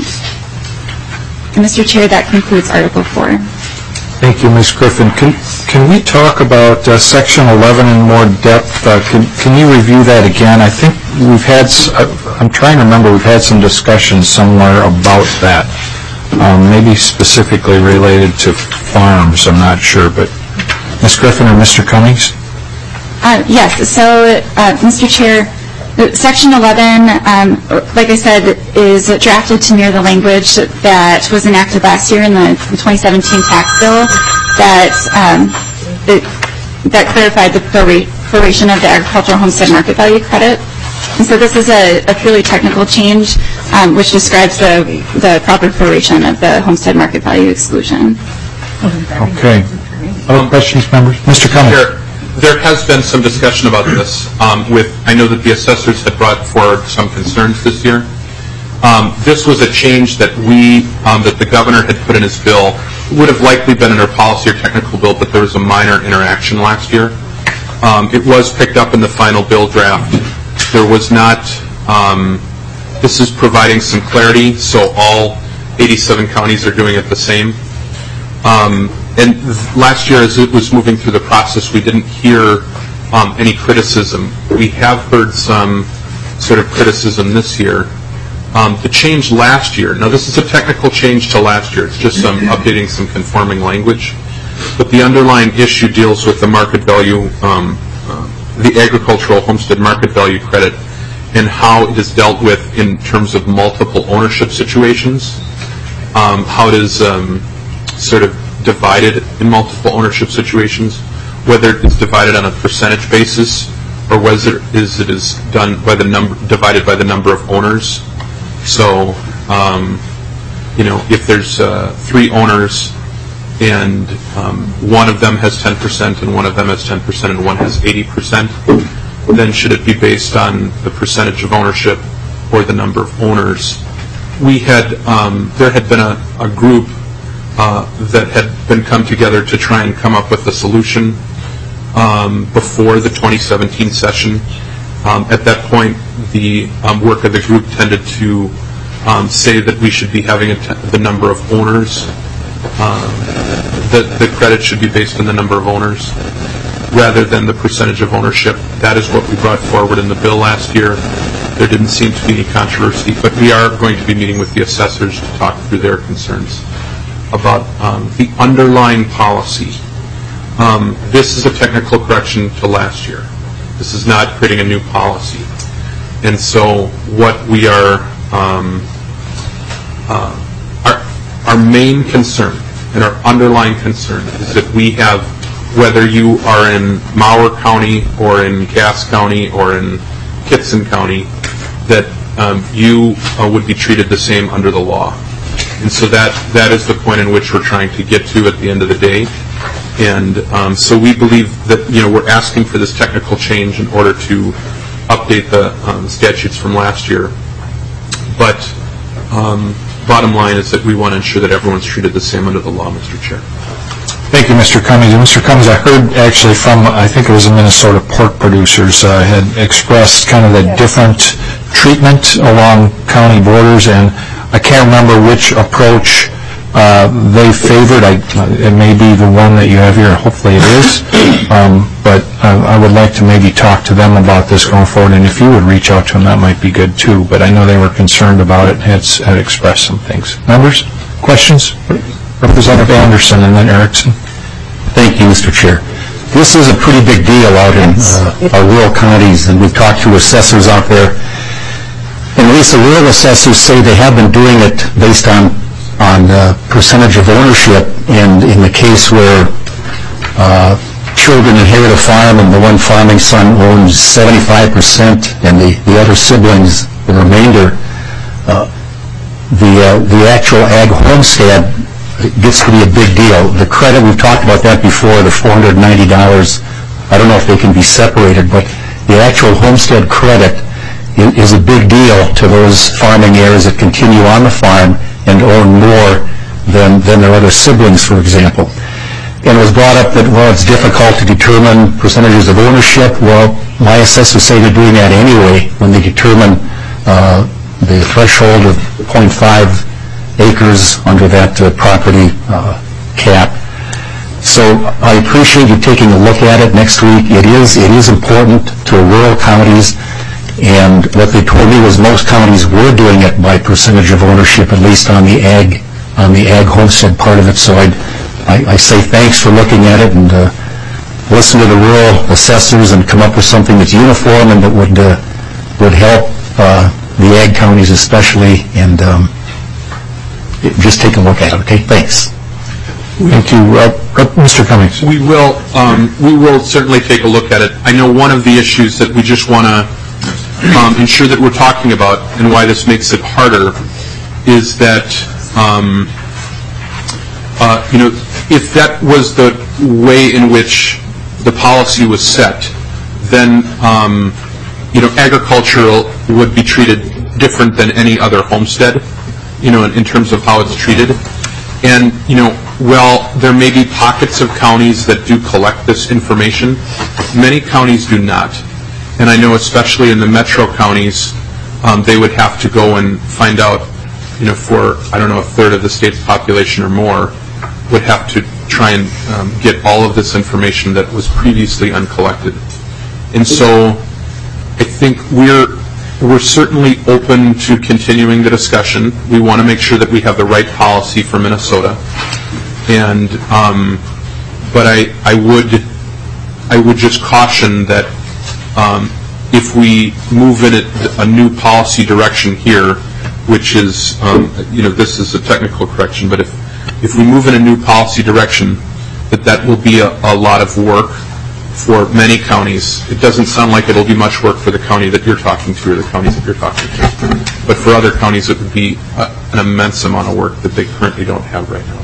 And Mister Chair, that concludes Article four. Thank you, Miz Griffin. Can, can we talk about uh, Section eleven in more depth? Uh, can, can you review that again? I think we've had, uh, I'm trying to remember, we've had some discussions somewhere about that. Um, maybe specifically related to farms, I'm not sure. But Miz Griffin or Mister Cummings? Uh, yes, so uh, Mister Chair, Section eleven, um, like I said, is drafted to mirror the language that was enacted last year in the twenty seventeen tax bill that um, it, that clarified the proration of the agricultural homestead market value credit. And so this is a, a purely technical change um, which describes the, the proper proration of the homestead market value exclusion. Okay. Other questions, members? Mister Cummings. There, there has been some discussion about this. Um, with I know that the assessors had brought forward some concerns this year. Um, this was a change that we, um, that the governor had put in his bill. It would have likely been in our policy or technical bill, but there was a minor interaction last year. Um, it was picked up in the final bill draft. There was not, um, this is providing some clarity, so all eighty-seven counties are doing it the same. Um, and last year, as it was moving through the process, we didn't hear um, any criticism. We have heard some sort of criticism this year. Um, the change last year, now this is a technical change to last year, it's just some updating some conforming language, but the underlying issue deals with the market value, um, uh, the agricultural homestead market value credit, and how it is dealt with in terms of multiple ownership situations, um, how it is um, sort of divided in multiple ownership situations, whether it's divided on a percentage basis or whether it is, it is done by the number, divided by the number of owners. So, um, you know, if there's uh, three owners and um, one of them has ten percent and one of them has ten percent and one has eighty percent, then should it be based on the percentage of ownership or the number of owners? We had, um, there had been a, a group uh, that had been come together to try and come up with a solution um, before the twenty seventeen session. Um, at that point, the um, work of the group tended to um, say that we should be having a t- the number of owners, uh, that the credit should be based on the number of owners rather than the percentage of ownership. That is what we brought forward in the bill last year. There didn't seem to be any controversy, but we are going to be meeting with the assessors to talk through their concerns about um, the underlying policy. Um, this is a technical correction to last year. This is not creating a new policy. And so what we are, um, uh, our, our main concern and our underlying concern is that we have, whether you are in Mower County or in Cass County or in Kitson County, that um, you uh, would be treated the same under the law. And so that that is the point in which we're trying to get to at the end of the day. And um, so we believe that, you know, we're asking for this technical change in order to update the um, statutes from last year. But um, bottom line is that we want to ensure that everyone's treated the same under the law, Mister Chair. Thank you, Mister Cummings. And Mister Cummings, I heard actually from, I think it was the Minnesota pork producers, uh, had expressed kind of the different treatment along county borders, and I can't remember which approach uh, they favored. I, it may be the one that you have here. Hopefully it is. Um, but uh, I would like to maybe talk to them about this going forward, and if you would reach out to them, that might be good too. But I know they were concerned about it and had, had expressed some things. Members, Questions? Representative Anderson and then Erickson. Thank you, Mister Chair. This is a pretty big deal out in uh, our rural counties, and we've talked to assessors out there. And at least the rural assessors say they have been doing it based on on uh, percentage of ownership. And in the case where uh, children inherit a farm and the one farming son owns seventy-five percent and the, the other siblings the remainder, uh, the uh, the actual ag homestead gets to be a big deal. The credit, we've talked about that before, the four hundred ninety dollars, I don't know if they can be separated, but the actual homestead credit is a big deal to those farming heirs that continue on the farm and own more than, than their other siblings, for example. And it was brought up that, well, it's difficult to determine percentages of ownership. Well, my assessors say they're doing that anyway when they determine uh, the threshold of zero point five acres under that uh, property uh, cap. So I appreciate you taking a look at it next week. It is, it is important to rural counties. And what they told me was most counties were doing it by percentage of ownership, at least on the ag, on the ag homestead part of it. So I'd, I, I say thanks for looking at it and uh, listen to the rural assessors and come up with something that's uniform and that would uh, would help uh, the ag counties especially. And um, just take a look at it. Okay, thanks. Thank you, uh, Mister Cummings. We will, um, we will certainly take a look at it. I know one of the issues that we just want to Um, ensure that we're talking about and why this makes it harder is that um, uh, you know, if that was the way in which the policy was set, then um, you know, agricultural would be treated different than any other homestead, you know, in, in terms of how it's treated. And you know, well, there may be pockets of counties that do collect this information. Many counties do not. And I know especially in the metro counties, um, they would have to go and find out, you know, for, I don't know, a third of the state's population or more, would have to try and um, get all of this information that was previously uncollected. And so I think we're, we're certainly open to continuing the discussion. We want to make sure that we have the right policy for Minnesota. And, um, but I, I would, I would just caution that Um, if we move in a, a new policy direction here, which is, um, you know, this is a technical correction, but if, if we move in a new policy direction, that that will be a, a lot of work for many counties. It doesn't sound like it will be much work for the county that you're talking to or the counties that you're talking to. But for other counties, it would be a, an immense amount of work that they currently don't have right now.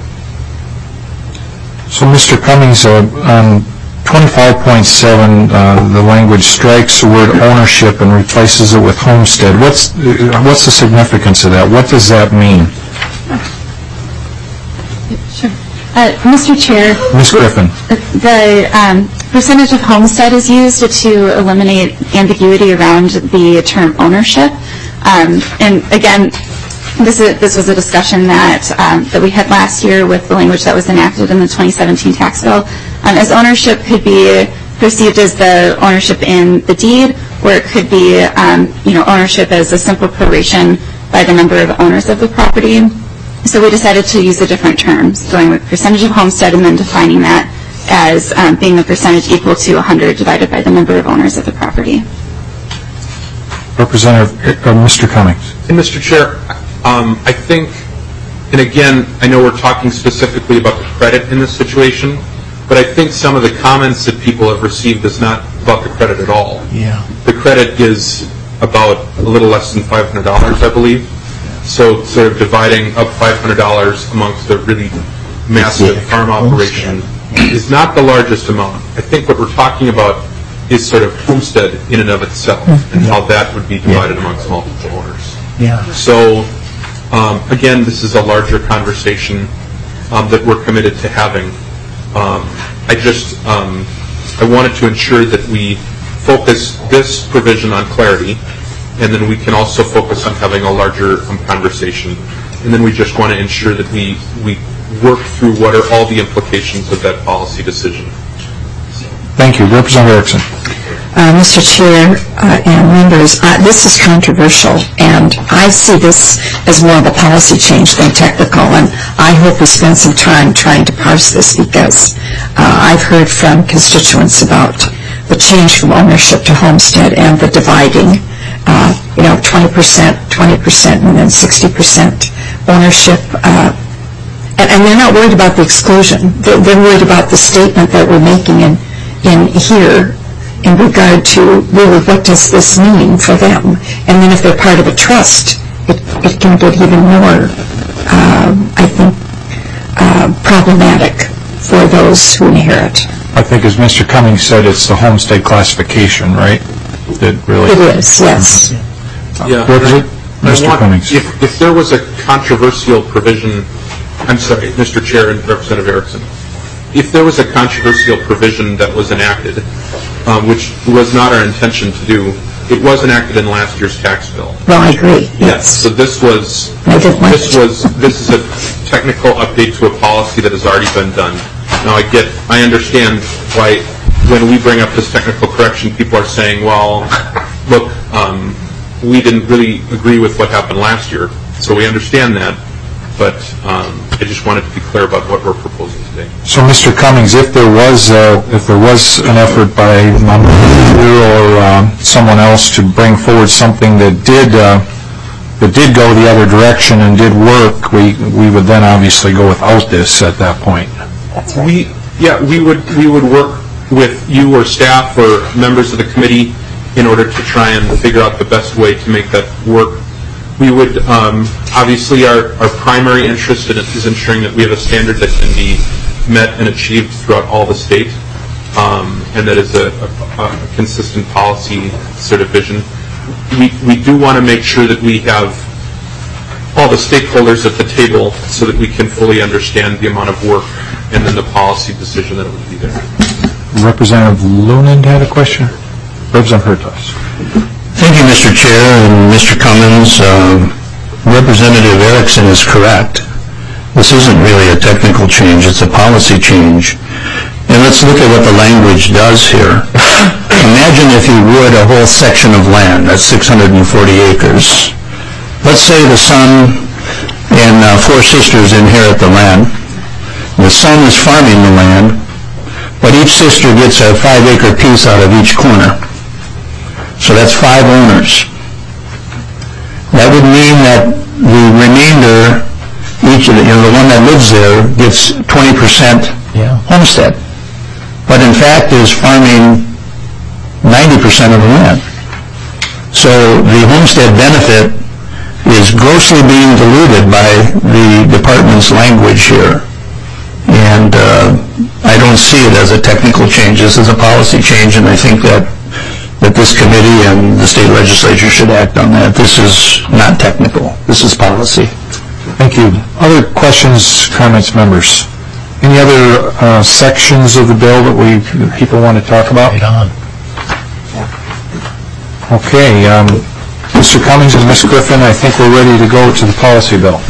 So, Mister Cummings, uh, um, twenty-five point seven, uh, the language strikes the word ownership and replaces it with homestead. What's uh, what's the significance of that? What does that mean? Sure. Uh, Mister Chair. Miz Griffin. The um, percentage of homestead is used to eliminate ambiguity around the term ownership. Um, and again, This, is, this was a discussion that um, that we had last year with the language that was enacted in the twenty seventeen tax bill, um, as ownership could be perceived as the ownership in the deed, or it could be um, you know, ownership as a simple proration by the number of owners of the property. So we decided to use the different terms, going with percentage of homestead and then defining that as um, being the percentage equal to one hundred divided by the number of owners of the property. Representative uh, Mister Cummings. And Mister Chair, Um, I think, and again, I know we're talking specifically about the credit in this situation, but I think some of the comments that people have received is not about the credit at all. Yeah. The credit is about a little less than five hundred dollars, I believe. So sort of dividing up five hundred dollars amongst a really massive farm operation is not the largest amount. I think what we're talking about is sort of homestead in and of itself and how that would be divided amongst multiple owners. Yeah. So, Um, again, this is a larger conversation um, that we're committed to having. Um, I just, um, I wanted to ensure that we focus this provision on clarity, and then we can also focus on having a larger um, conversation. And then we just want to ensure that we, we work through what are all the implications of that policy decision. Thank you. Representative Erickson. Uh, Mister Chair uh, and members, uh, this is controversial, and I see this as more of a policy change than technical, and I hope we spend some time trying to parse this because uh, I've heard from constituents about the change from ownership to homestead and the dividing, uh, you know, twenty percent, twenty percent, and then sixty percent ownership. Uh, and, and they're not worried about the exclusion. They're, they're worried about the statement that we're making in, in here in regard to really what does this mean for them. And then if they're part of a trust, it, it can get even more, uh, I think, uh, problematic for those who inherit. I think, as Mister Cummings said, it's the homestead classification, right? That really. It is, yes. Yeah. What is it, Mister want- Cummings? If, if there was a controversial provision, I'm sorry, Mister Chair and Representative Erickson, if there was a controversial provision that was enacted, um, which was not our intention to do, it was enacted in last year's tax bill. Well, I agree, Yes. yes. So this was I did like this was this is a technical update to a policy that has already been done. Now I get I understand why when we bring up this technical correction, people are saying, well, look, um, we didn't really agree with what happened last year, so we understand that. But um, I just wanted to be clear about what we're proposing today. So, Mister Cummings, if there was uh, if there was an effort by you or uh, someone else to bring forward something that did uh, that did go the other direction and did work, we we would then obviously go without this at that point. That's right. We yeah we would we would work with you or staff or members of the committee in order to try and figure out the best way to make that work. We would, um, obviously, our, our primary interest in it is ensuring that we have a standard that can be met and achieved throughout all the state, um, and that is a, a, a consistent policy sort of vision. We, we do want to make sure that we have all the stakeholders at the table so that we can fully understand the amount of work and then the policy decision that would be there. Representative Lunand had a question. Representative Hertaus. Thank you, Mister Chair and Mister Cummings. Uh, Representative Erickson is correct. This isn't really a technical change, it's a policy change. And let's look at what the language does here. Imagine, if you would, a whole section of land, that's six hundred forty acres. Let's say the son and uh, four sisters inherit the land. The son is farming the land, but each sister gets a five acre piece out of each corner. So that's five owners. That would mean that the remainder, each of the, you know, the one that lives there gets twenty percent Yeah. homestead, but in fact is farming ninety percent of the land. So the homestead benefit is grossly being diluted by the department's language here. And uh, I don't see it as a technical change. This is a policy change, and I think that that this committee and the state legislature should act on that. This is not technical. This is policy. Thank you. Other questions, comments, members? Any other uh, sections of the bill that we people want to talk about? Right on. Okay. Um, Mister Cummings and Miz Griffin, I think we're ready to go to the policy bill.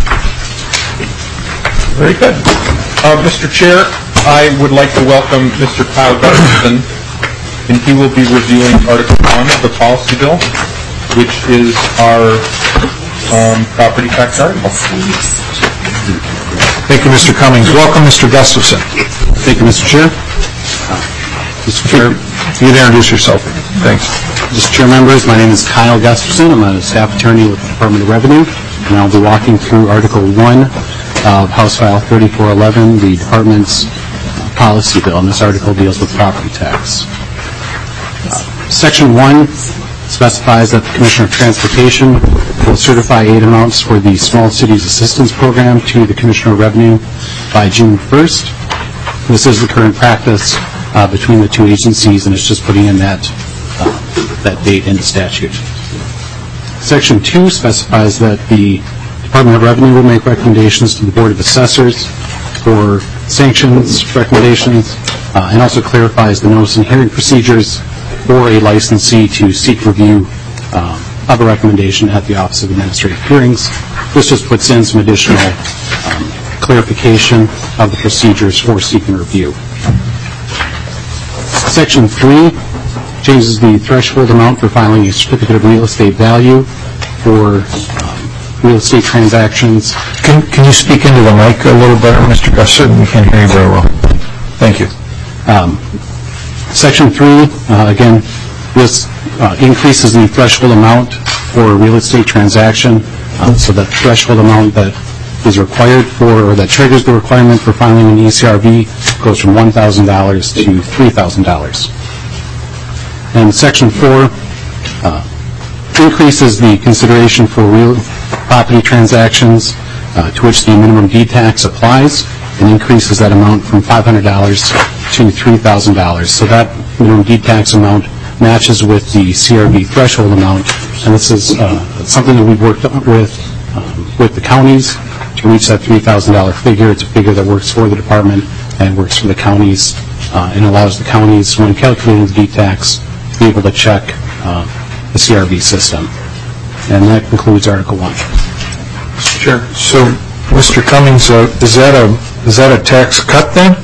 Very good. Uh, Mister Chair, I would like to welcome Mister Kyle Gustafson, and he will be reviewing Article one of the policy bill, which is our um, property tax article. Thank you, Mister Cummings. Welcome, Mister Gustafson. Thank you, Mister Chair. Mister Chair, You can introduce yourself. Thanks. Mister Chair, members, my name is Kyle Gustafson. I'm a staff attorney with the Department of Revenue, and I'll be walking through Article one of House File thirty-four eleven, the department's policy bill, and this article deals with property tax. Uh, Section one specifies that the Commissioner of Transportation will certify aid amounts for the Small Cities Assistance Program to the Commissioner of Revenue by June first. This is the current practice uh, between the two agencies, and it's just putting in that uh, that date in the statute. Section two specifies that the Department of Revenue will make recommendations to the Board of Assessors for sanctions recommendations, uh, and also clarifies the notice and hearing procedures for a licensee to seek review um, of a recommendation at the Office of Administrative Hearings. This just puts in some additional um, clarification of the procedures for seeking review. Section three changes the threshold amount for filing a certificate of real estate value for um, real estate transactions. Can, can you speak into the mic a little better, Mister Gusser? We can't hear you very well. Thank you. Um, Section three, uh, again, this uh, increases the threshold amount for a real estate transaction, um, so the threshold amount that is required for, or that triggers the requirement for filing an E C R V goes from one thousand dollars to three thousand dollars. And Section four uh, increases the consideration for real property transactions uh, to which the minimum deed tax applies, and increases that amount from five hundred dollars to three thousand dollars. So that minimum deed tax amount matches with the C R V threshold amount, and this is uh, something that we've worked with um, with the counties to reach that three thousand dollars figure. It's a figure that works for the department and works for the counties, uh, and allows the counties, when calculating the deed tax, to be able to check uh, the C R V system. And that concludes Article one. Sure. So, Mister Cummings, uh, is that a is that a tax cut then?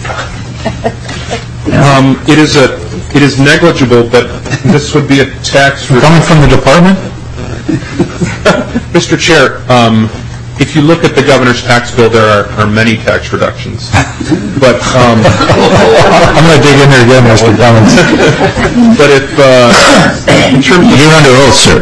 Um, it is a it is negligible, but this would be a tax for coming from the department. Mister Chair, um, if you look at the governor's tax bill, there are, are many tax reductions. But um, I'm going to dig in there again, Mister Cummings. But if uh, in terms of you're under oath, sir.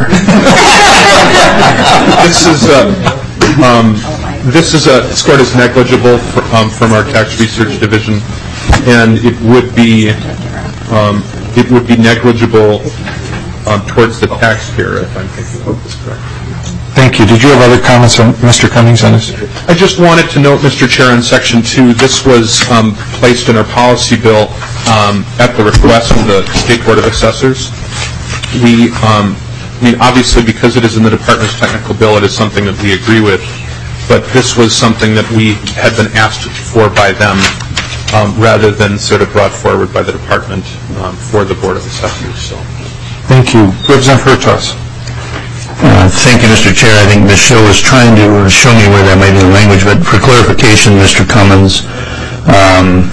this is a, um, this is a scored as negligible for, um, from our tax research division, and it would be um, it would be negligible um, towards the taxpayer, if I'm thinking about this correctly. Thank you. Did you have other comments, on Mister Cummings, on this? I just wanted to note, Mister Chair, on Section two, this was um, placed in our policy bill um, at the request of the State Board of Assessors. We, um, I mean, obviously, because it is in the department's technical bill, it is something that we agree with, but this was something that we had been asked for by them um, rather than sort of brought forward by the department um, for the Board of Assessors. So, thank you. Representative Hurtas. Uh, thank you, Mister Chair. I think Miz Show was trying to show me where that might be in the language, but for clarification, Mister Cummins, um,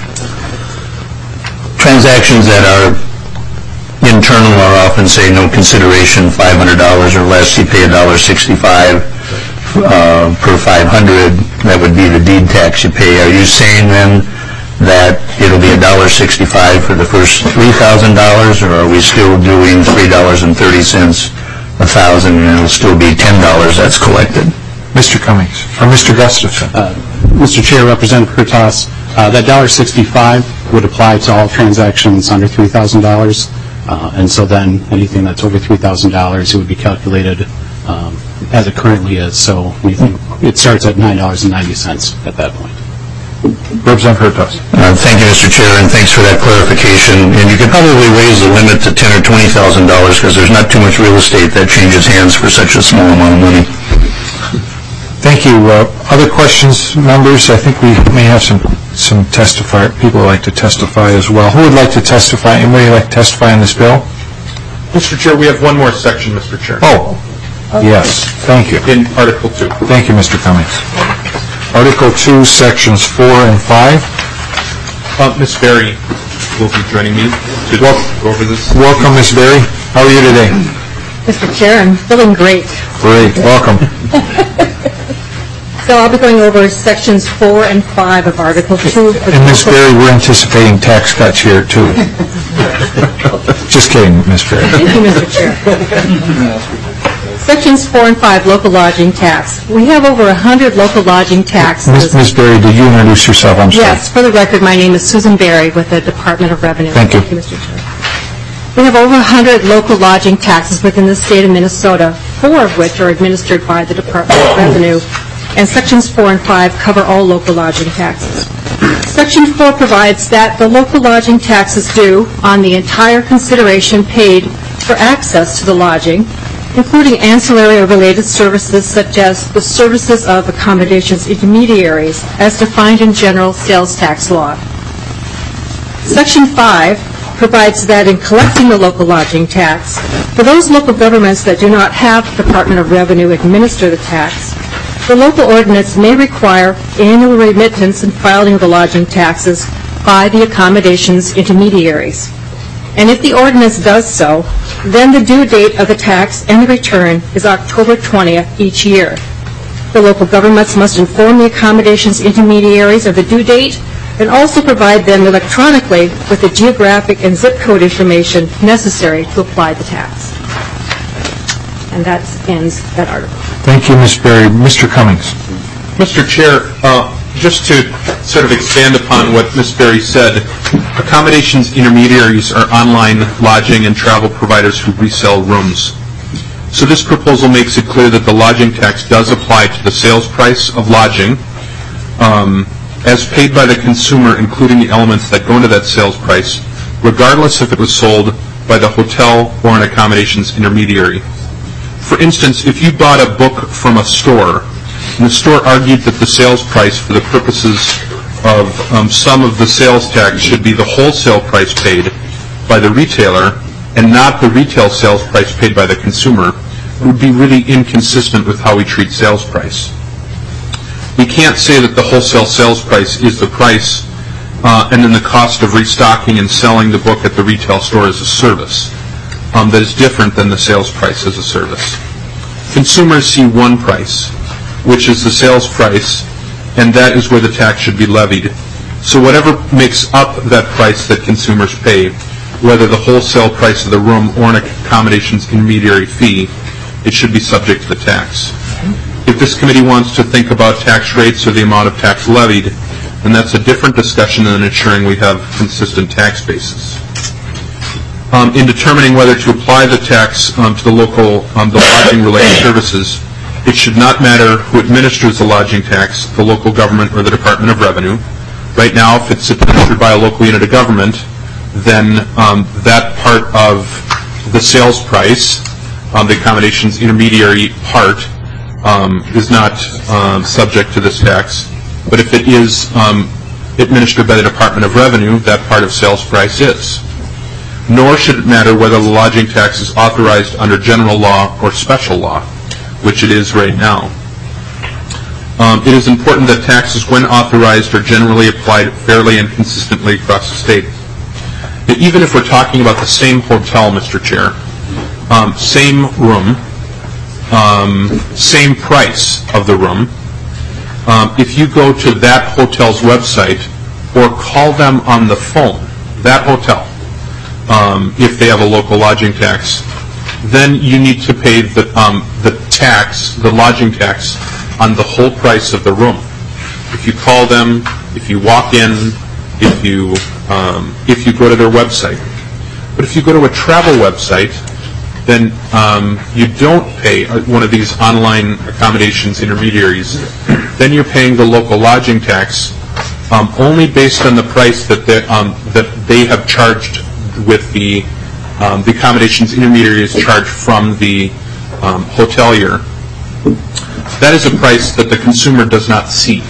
transactions that are internal are often say no consideration, five hundred dollars or less, you pay one dollar sixty-five uh, per five hundred. That would be the deed tax you pay. Are you saying then that it'll be one dollar sixty-five for the first three thousand dollars, or are we still doing three dollars and thirty cents a thousand, and it'll still be ten dollars that's collected? Mister Cummings, or Mister Gustafson. Uh, Mister Chair, Representative Hurtas, uh, that one dollar sixty-five would apply to all transactions under three thousand dollars, uh, and so then anything that's over three thousand dollars, it would be calculated um, as it currently is. So we think it starts at nine dollars and ninety cents at that point. Representative Hurtas. Uh, thank you, Mister Chair, and thanks for that clarification. And you could probably raise the limit to ten or twenty thousand dollars because there's not too much real estate that changes hands for such a small amount of money. Thank you. Uh, other questions, members? I think we may have some some testify people who like to testify as well. Who would like to testify? Anybody like to testify on this bill? Mister Chair, we have one more section, Mister Chair. Oh, yes. Thank you. In Article two. Thank you, Mister Cummings. Article two, Sections four and five. Uh, Miz Berry will be joining me to Wel- go over this. Welcome, Miz Berry. How are you today? Mister Chair, I'm feeling great. Great. Welcome. So I'll be going over Sections four and five of Article two. And Miz Berry, we're anticipating tax cuts here, too. Just kidding, Miz Berry. Thank you, Mister Chair. Sections four and five, local lodging tax. We have over one hundred local lodging taxes. Miz Berry, did you introduce yourself? I'm sorry. Yes, for the record, my name is Susan Berry with the Department of Revenue. Thank you. Thank you, Mister Chair. We have over one hundred local lodging taxes within the state of Minnesota, four of which are administered by the Department of Revenue, and Sections four and five cover all local lodging taxes. Section four provides that the local lodging tax is due on the entire consideration paid for access to the lodging, including ancillary or related services such as the services of accommodations intermediaries as defined in general sales tax law. Section five provides that in collecting the local lodging tax, for those local governments that do not have the Department of Revenue administer the tax, the local ordinance may require annual remittance and filing of the lodging taxes by the accommodations intermediaries. And if the ordinance does so, then the due date of the tax and the return is October twentieth each year. The local governments must inform the accommodations intermediaries of the due date and also provide them electronically with the geographic and zip code information necessary to apply the tax. And that ends that article. Thank you, Miz Berry. Mister Cummings. Mister Chair, uh, just to sort of expand upon what Miz Berry said, accommodations intermediaries are online lodging and travel providers who resell rooms. So this proposal makes it clear that the lodging tax does apply to the sales price of lodging um, as paid by the consumer, including the elements that go into that sales price, regardless if it was sold by the hotel or an accommodations intermediary. For instance, if you bought a book from a store, and the store argued that the sales price for the purposes of um, some of the sales tax should be the wholesale price paid by the retailer and not the retail sales price paid by the consumer, it would be really inconsistent with how we treat sales price. We can't say that the wholesale sales price is the price uh, and then the cost of restocking and selling the book at the retail store is a service um, that is different than the sales price as a service. Consumers see one price, which is the sales price, and that is where the tax should be levied. So whatever makes up that price that consumers pay, whether the wholesale price of the room or an accommodations intermediary fee, it should be subject to the tax. If this committee wants to think about tax rates or the amount of tax levied, then that's a different discussion than ensuring we have consistent tax bases. Um, in determining whether to apply the tax um, to the local, um, the lodging-related services, it should not matter who administers the lodging tax, the local government or the Department of Revenue. Right now, if it's administered by a local unit of government, then um, that part of the sales price, um, the accommodations intermediary part, um, is not um, subject to this tax. But if it is um, administered by the Department of Revenue, that part of sales price is. Nor should it matter whether the lodging tax is authorized under general law or special law, which it is right now. Um, it is important that taxes, when authorized, are generally applied fairly and consistently across the state. Even if we're talking about the same hotel, Mister Chair, um, same room, um, same price of the room, um, if you go to that hotel's website or call them on the phone, that hotel, um, if they have a local lodging tax, then you need to pay the, um, the tax, the lodging tax, on the whole price of the room. If you call them, if you walk in, if you um, if you go to their website. But if you go to a travel website, then um, you don't pay one of these online accommodations intermediaries. Then you're paying the local lodging tax um, only based on the price that they, um, that they have charged with the Um, the accommodations intermediary is charged from the um, hotelier. That is a price that the consumer does not see.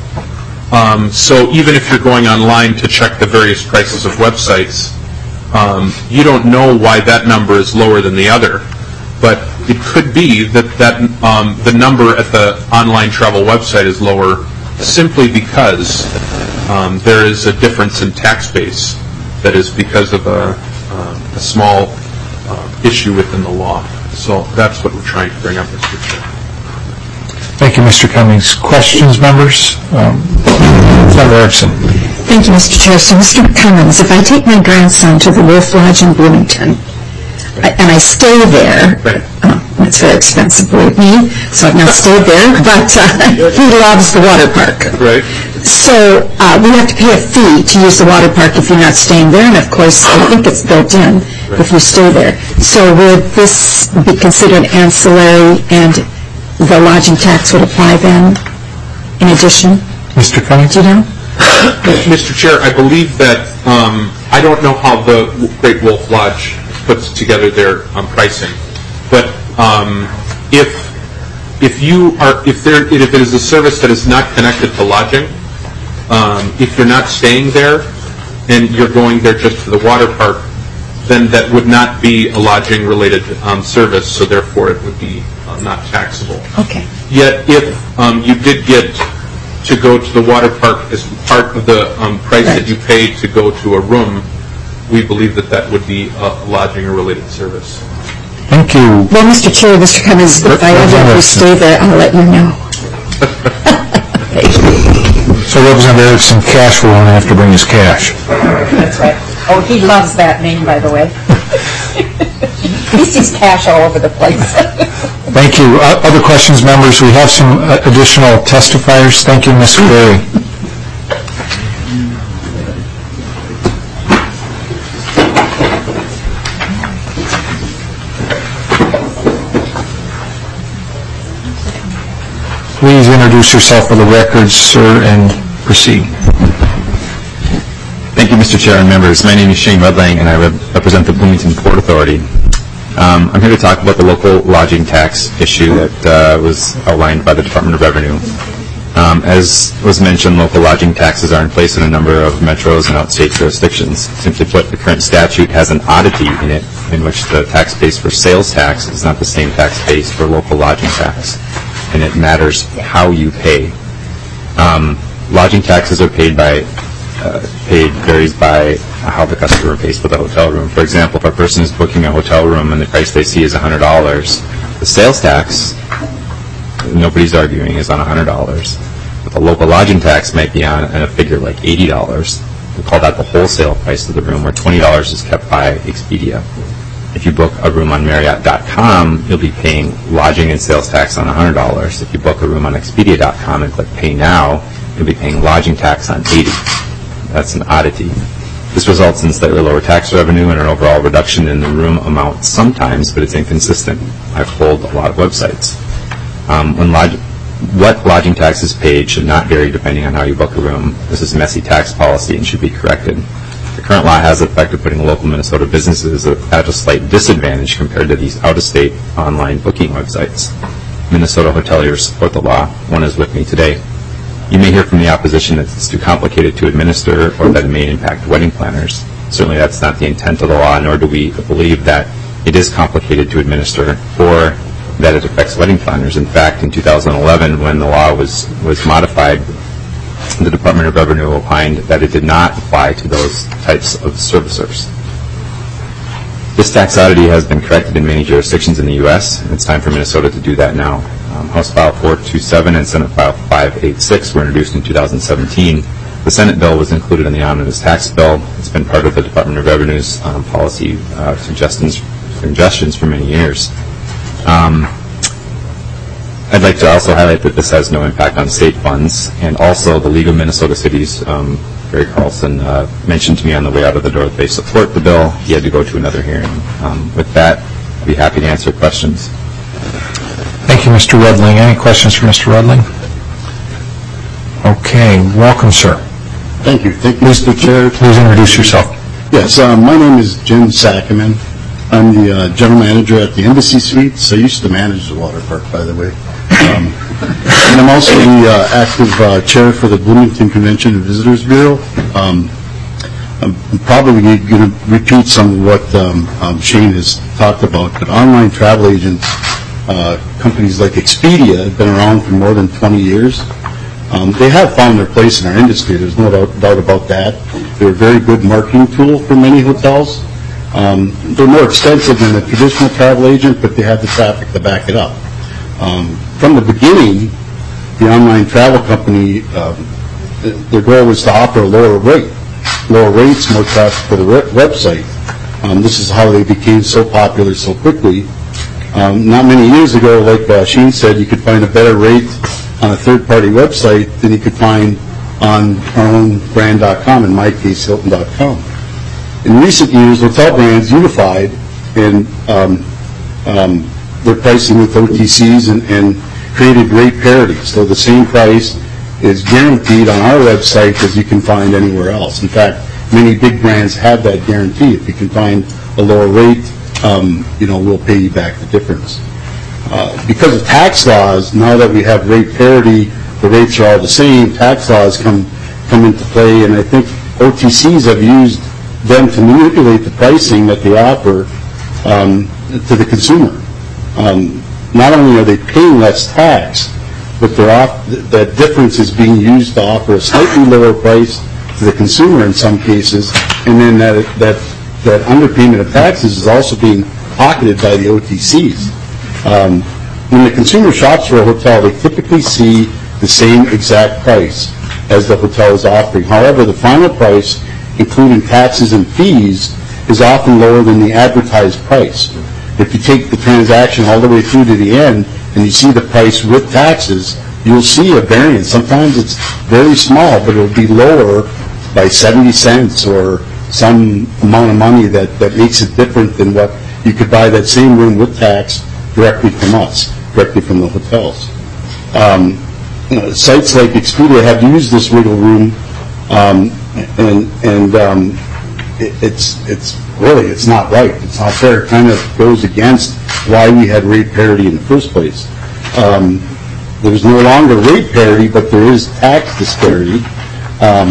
Um, so even if you're going online to check the various prices of websites, um, you don't know why that number is lower than the other. But it could be that, that um, the number at the online travel website is lower simply because um, there is a difference in tax base that is because of a Um, a small uh, issue within the law. So that's what we're trying to bring up, Mister Chair. Thank you, Mister Cummings. Questions, members? Um, Senator Erickson. Thank you, Mister Chair. So, Mister Cummings, if I take my grandson to the Wolf Lodge in Bloomington, I, and I stay there, right. uh, it's very expensive, believe me, so I've not stayed there, but uh, he loves the water park. Right. So uh, we have to pay a fee to use the water park if you're not staying there, and of course, I think it's built in right. if you stay there. So would this be considered ancillary, and the lodging tax would apply then, in addition? Mister Cummings? Do you know? Mister Chair, I believe that, um, I don't know how the Great Wolf Lodge puts together their um, pricing, but um, if if you are, if there, if it is a service that is not connected to lodging, Um, if you're not staying there and you're going there just to the water park, then that would not be a lodging-related um, service, so therefore it would be uh, not taxable. Okay. Yet if um, you did get to go to the water park as part of the um, price right. that you pay to go to a room, we believe that that would be a lodging or related service. Thank you. Well, Mister Chair, Mister Cummings, if I ever stay there, I'll let you know. So Representative Erickson, cash will only have to bring his cash. That's right. Oh, he loves that name, by the way. He sees cash all over the place. Thank you. Uh, other questions, members? We have some uh, additional testifiers. Thank you, Miz Berry. Please introduce yourself for the record, sir, and proceed. Thank you, Mister Chair and members. My name is Shane Rudlang, and I re- represent the Bloomington Port Authority. Um, I'm here to talk about the local lodging tax issue that uh, was outlined by the Department of Revenue. Um, as was mentioned, local lodging taxes are in place in a number of metros and outstate jurisdictions. Simply put, the current statute has an oddity in it in which the tax base for sales tax is not the same tax base for local lodging tax, and it matters how you pay. Um, lodging taxes are paid by Uh, paid varies by how the customer pays for the hotel room. For example, if a person is booking a hotel room and the price they see is one hundred dollars, the sales tax, nobody's arguing, is on one hundred dollars. But the local lodging tax might be on a figure like eighty dollars. We call that the wholesale price of the room, where twenty dollars is kept by Expedia. If you book a room on Marriott dot com, you'll be paying lodging and sales tax on one hundred dollars. If you book a room on Expedia dot com and click Pay Now, you'll be paying lodging tax on eighty dollars. That's an oddity. This results in slightly lower tax revenue and an overall reduction in the room amount sometimes, but it's inconsistent. I've pulled a lot of websites. Um, when lodge- what lodging tax is paid should not vary depending on how you book a room. This is messy tax policy and should be corrected. The current law has the effect of putting local Minnesota businesses at a slight disadvantage compared to these out-of-state online booking websites. Minnesota hoteliers support the law. One is with me today. You may hear from the opposition that it's too complicated to administer or that it may impact wedding planners. Certainly that's not the intent of the law, nor do we believe that it is complicated to administer or that it affects wedding planners. In fact, in two thousand eleven, when the law was, was modified, the Department of Revenue opined that it did not apply to those types of servicers. This tax oddity has been corrected in many jurisdictions in the U S, and it's time for Minnesota to do that now. Um, House File four twenty-seven and Senate File five eighty-six were introduced in two thousand seventeen. The Senate bill was included in the omnibus tax bill. It's been part of the Department of Revenue's um, policy uh, suggestions, suggestions for many years. Um, I'd like to also highlight that this has no impact on state funds, and also the League of Minnesota Cities, um, Barry Carlson, uh, mentioned to me on the way out of the door that they support the bill. He had to go to another hearing. Um, with that, I'd be happy to answer questions. Thank you, Mister Rudling. Any questions for Mister Rudling? Okay. Welcome, sir. Thank you. Thank you, Mister Chair. Please introduce yourself. Yes, uh, my name is Jim Sackerman. I'm the uh, general manager at the Embassy Suites. I used to manage the water park, by the way. Um, and I'm also the uh, active uh, chair for the Bloomington Convention and Visitors Bureau. Um, I'm probably going to repeat some of what um, um, Shane has talked about, but online travel agents, uh, companies like Expedia, have been around for more than twenty years. Um, they have found their place in our industry. There's no doubt, doubt about that. They're a very good marketing tool for many hotels. Um, they're more extensive than a traditional travel agent, but they have the traffic to back it up. Um, from the beginning, the online travel company, um, their goal was to offer a lower rate. Lower rates, more traffic for the re- website. Um, this is how they became so popular so quickly. Um, not many years ago, like uh, Shane said, you could find a better rate on a third-party website than you could find on our own brand dot com, in my case, Hilton dot com. In recent years, hotel brands unified in um, um, their pricing with O T Cs and, and created great parity. So the same price is guaranteed on our website as you can find anywhere else. In fact, many big brands have that guarantee. If you can find a lower rate, um, you know, we'll pay you back the difference. Uh, because of tax laws, now that we have rate parity, the rates are all the same, tax laws come, come into play, and I think O T Cs have used them to manipulate the pricing that they offer um, to the consumer. Um, not only are they paying less tax, but off, that difference is being used to offer a slightly lower price to the consumer in some cases, and then that, that that underpayment of taxes is also being pocketed by the O T Cs. Um, when the consumer shops for a hotel, they typically see the same exact price as the hotel is offering. However, the final price, including taxes and fees, is often lower than the advertised price. If you take the transaction all the way through to the end and you see the price with taxes, you'll see a variance. Sometimes it's very small, but it'll be lower by seventy cents or some amount of money that, that makes it different than what you could buy that same room with tax directly from us, directly from the hotels. Um, you know, sites like Expedia have used this wiggle room, um, and and um, it, it's it's really it's not right. It's not fair. It kind of goes against why we had rate parity in the first place. Um, there's no longer rate parity, but there is tax disparity. Um,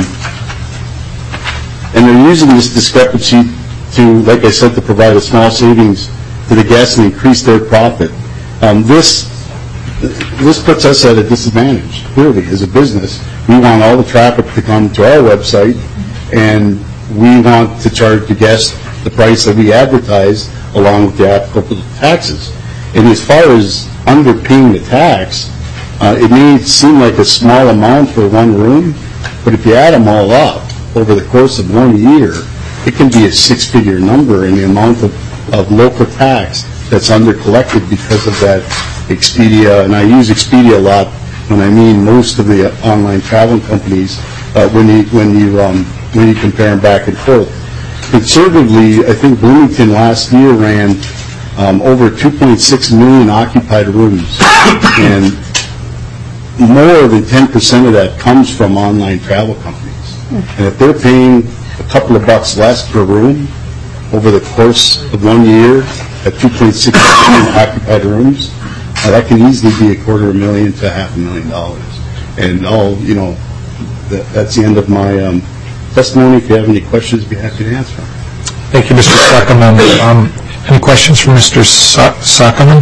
And they're using this discrepancy to, like I said, to provide a small savings to the guests and increase their profit. Um, this this puts us at a disadvantage, clearly, as a business. We want all the traffic to come to our website, and we want to charge the guests the price that we advertise along with the applicable taxes. And as far as underpaying the tax, uh, it may seem like a small amount for one room, but if you add them all up, over the course of one year, it can be a six-figure number in the amount of, of local tax that's under-collected because of that Expedia, and I use Expedia a lot when I mean most of the online travel companies uh, when you when you um, when you compare them back and forth. Conservatively, I think Bloomington last year ran um, over two point six million occupied rooms, and more than ten percent of that comes from online travel companies. And if they're paying a couple of bucks less per room over the course of one year at two point six million occupied rooms, uh, that can easily be a quarter of a million to half a million dollars. And all, you know, that, that's the end of my um, testimony. If you have any questions, I'd be happy to answer them. Thank you, Mister Sackerman. Um, any questions for Mister Sa- Sackerman?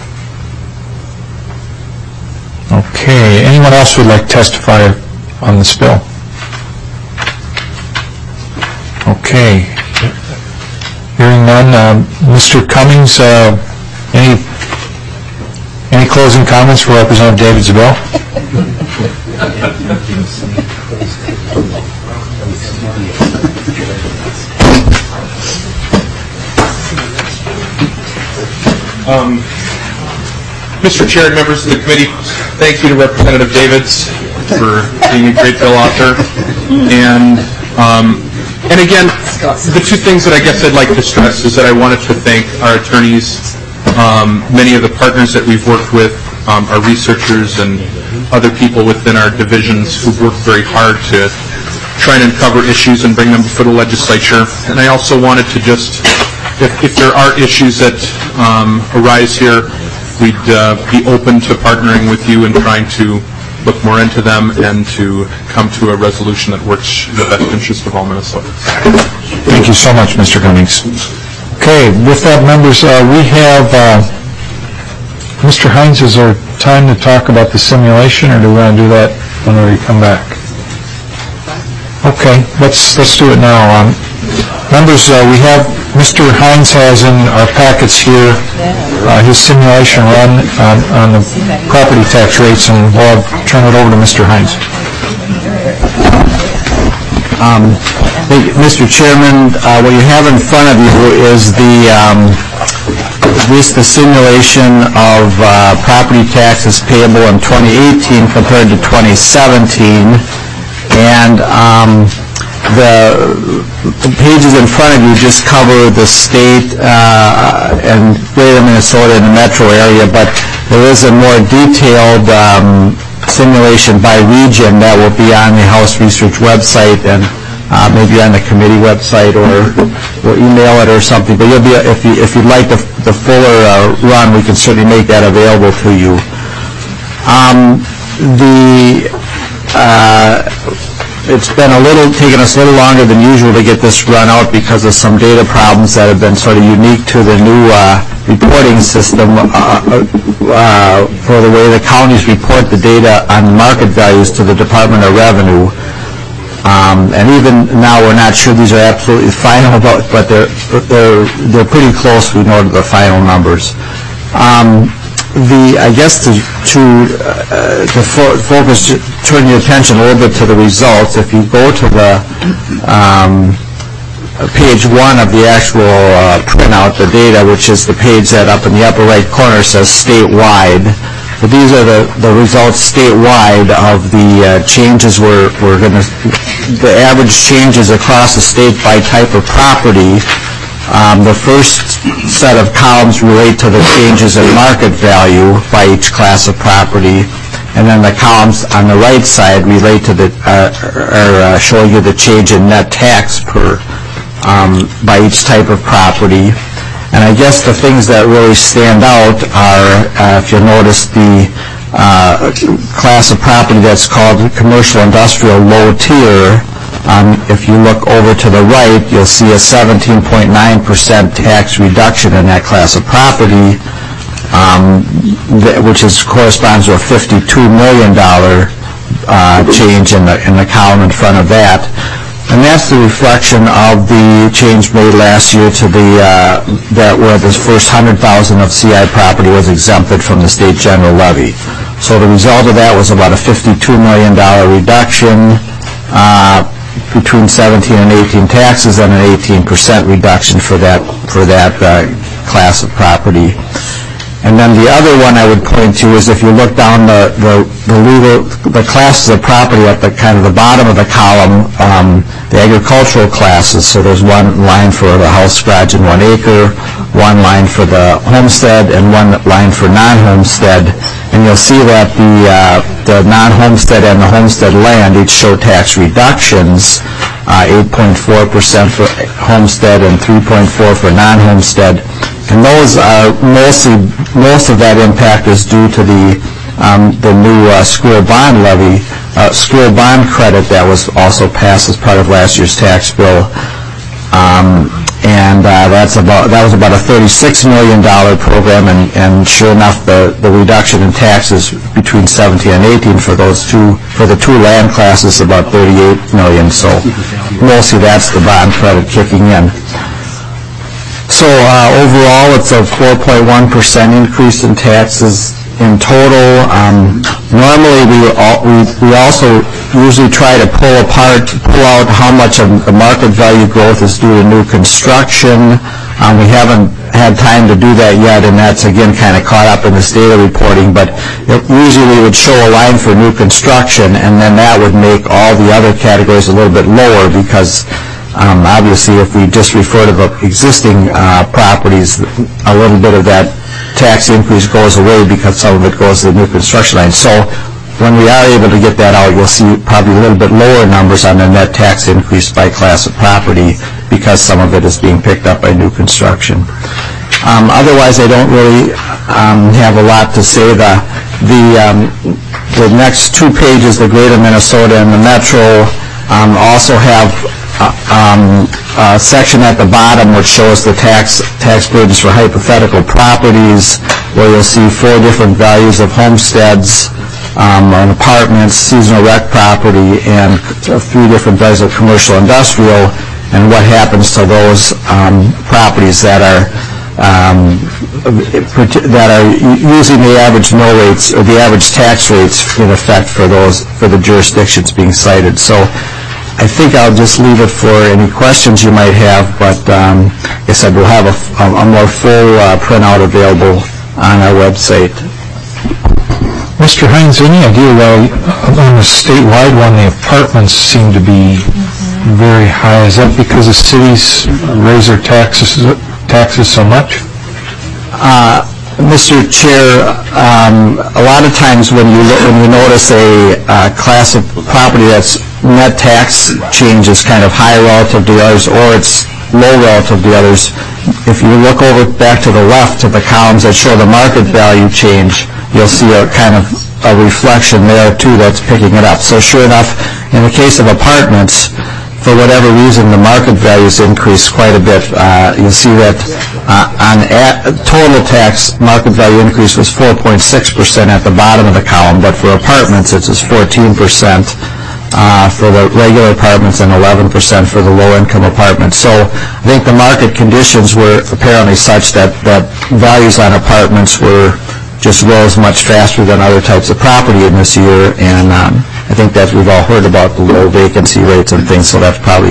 Okay. Anyone else who would like to testify on this bill? Okay. Hearing none, um, Mister Cummings, uh, any any closing comments for Representative David Zabel? Um, Mister Chair and members of the committee, thank you to Representative Davids for being a great bill author. And um, And again, the two things that I guess I'd like to stress is that I wanted to thank our attorneys, um, many of the partners that we've worked with, um, our researchers and other people within our divisions who've worked very hard to try and uncover issues and bring them before the legislature. And I also wanted to just, if, if there are issues that um, arise here, we'd uh, be open to partnering with you and trying to look more into them and to come to a resolution that works in the best interest of all Minnesotans. Thank you so much, Mister Cummings. Okay, with that, members, uh, we have uh, Mister Hines. Is there time to talk about the simulation, or do we want to do that when we come back? Okay, let's let's do it now. Um, members, uh, we have Mister Hines has in our packets here uh, his simulation run on, on the property tax rates, and we'll turn it over to Mister Hines. Um, Mister Chairman, uh, what you have in front of you is the um, this the simulation of uh, property taxes payable in twenty eighteen compared to twenty seventeen, and um, the pages in front of you just cover the state uh, and greater Minnesota and the metro area, but there is a more detailed um, simulation by region that will be on the House Research website and uh, maybe on the committee website, or or email it or something. But you'll be, if you if you'd like the the fuller uh, run, we can certainly make that available to you. Um, the uh, It's been a little, taken us a little longer than usual to get this run out because of some data problems that have been sort of unique to the new uh, reporting system uh, uh, for the way the counties report the data on market values to the Department of Revenue. Um, and even now, we're not sure these are absolutely final, but, but they're, they're, they're pretty close, we know, to the final numbers. Um, the, I guess to, to, uh, to fo focus, turn your attention a little bit to the results, if you go to the um, page one of the actual uh, printout, the data, which is the page that up in the upper right corner says statewide. But these are the, the results statewide of the uh, changes we're, we're going to, the average changes across the state by type of property. Um, the first set of columns relate to the changes in market value by each class of property, and then the columns on the right side relate to the, uh, are uh, showing you the change in net tax per, um, by each type of property. And I guess the things that really stand out are, uh, if you'll notice, the uh, class of property that's called commercial industrial low tier. Um, if you look over to the right, you'll see a seventeen point nine percent tax reduction in that class of property, um, th which is, corresponds to a fifty-two million dollars uh, change in the, in the column in front of that. And that's the reflection of the change made last year to the, uh, that where the first one hundred thousand of C I property was exempted from the state general levy. So the result of that was about a fifty-two million dollars reduction uh, between seventeen and eighteen taxes, and an eighteen percent reduction for that, for that uh, class of property. And then the other one I would point to is if you look down the, the, the legal, the classes of property at the kind of the bottom of the column, um, the agricultural classes. So there's one line for the house, garage, and one acre, one line for the homestead, and one line for non-homestead. And you'll see that the, uh, the non-homestead and the homestead land each show tax reductions, uh, eight point four percent for homestead and three point four percent for non-homestead. And those are mostly, most of that impact is due to the, um, the new uh, school bond levy, uh, school bond credit that was also passed as part of last year's tax bill. Um, and uh, that's about, that was about a thirty-six million dollars program, and, and sure enough, the, the reduction in taxes between seventeen and eighteen for those two, for the two land classes, about thirty-eight million dollars. So mostly that's the bond credit kicking in. So uh, overall, it's a four point one percent increase in taxes in total. Um, normally, we, all, we we also usually try to pull apart, pull out how much of the market value growth is due to new construction. Um, we haven't had time to do that yet, and that's again kind of caught up in this data reporting. But it, usually, we would show a line for new construction, and then that would make all the other categories a little bit lower because. Um, obviously, if we just refer to the existing uh, properties, a little bit of that tax increase goes away because some of it goes to the new construction line. So when we are able to get that out, you'll see probably a little bit lower numbers on the net tax increase by class of property because some of it is being picked up by new construction. Um, otherwise, I don't really um, have a lot to say. The, the, um, the next two pages, the Greater Minnesota and the Metro, um, also have Uh, um, a section at the bottom which shows the tax tax burdens for hypothetical properties, where you'll see four different values of homesteads, um, on apartments, seasonal rec property, and three different values of commercial industrial, and what happens to those um, properties that are um, that are using the average mill rates or the average tax rates in effect for those for the jurisdictions being cited. So. I think I'll just leave it for any questions you might have, but um, like I said, we'll have a, a more full uh, printout available on our website. Mister Hines, any idea why on the statewide one the apartments seem to be very high? Is that because the cities raise their taxes taxes so much? Uh, Mister Chair, um, a lot of times when you look, when you notice a uh, class of property that's net tax change is kind of high relative to the others, or it's low relative to the others. If you look over back to the left to the columns that show the market value change, you'll see a kind of a reflection there too that's picking it up. So sure enough, in the case of apartments, for whatever reason, the market values increased quite a bit. Uh, you'll see that uh, on at, total tax, market value increase was four point six percent at the bottom of the column, but for apartments, it's just fourteen percent. uh, for the regular apartments and eleven percent for the low-income apartments. So I think the market conditions were apparently such that, that values on apartments were just rose much faster than other types of property in this year, and um, I think that we've all heard about the low vacancy rates and things, so that's probably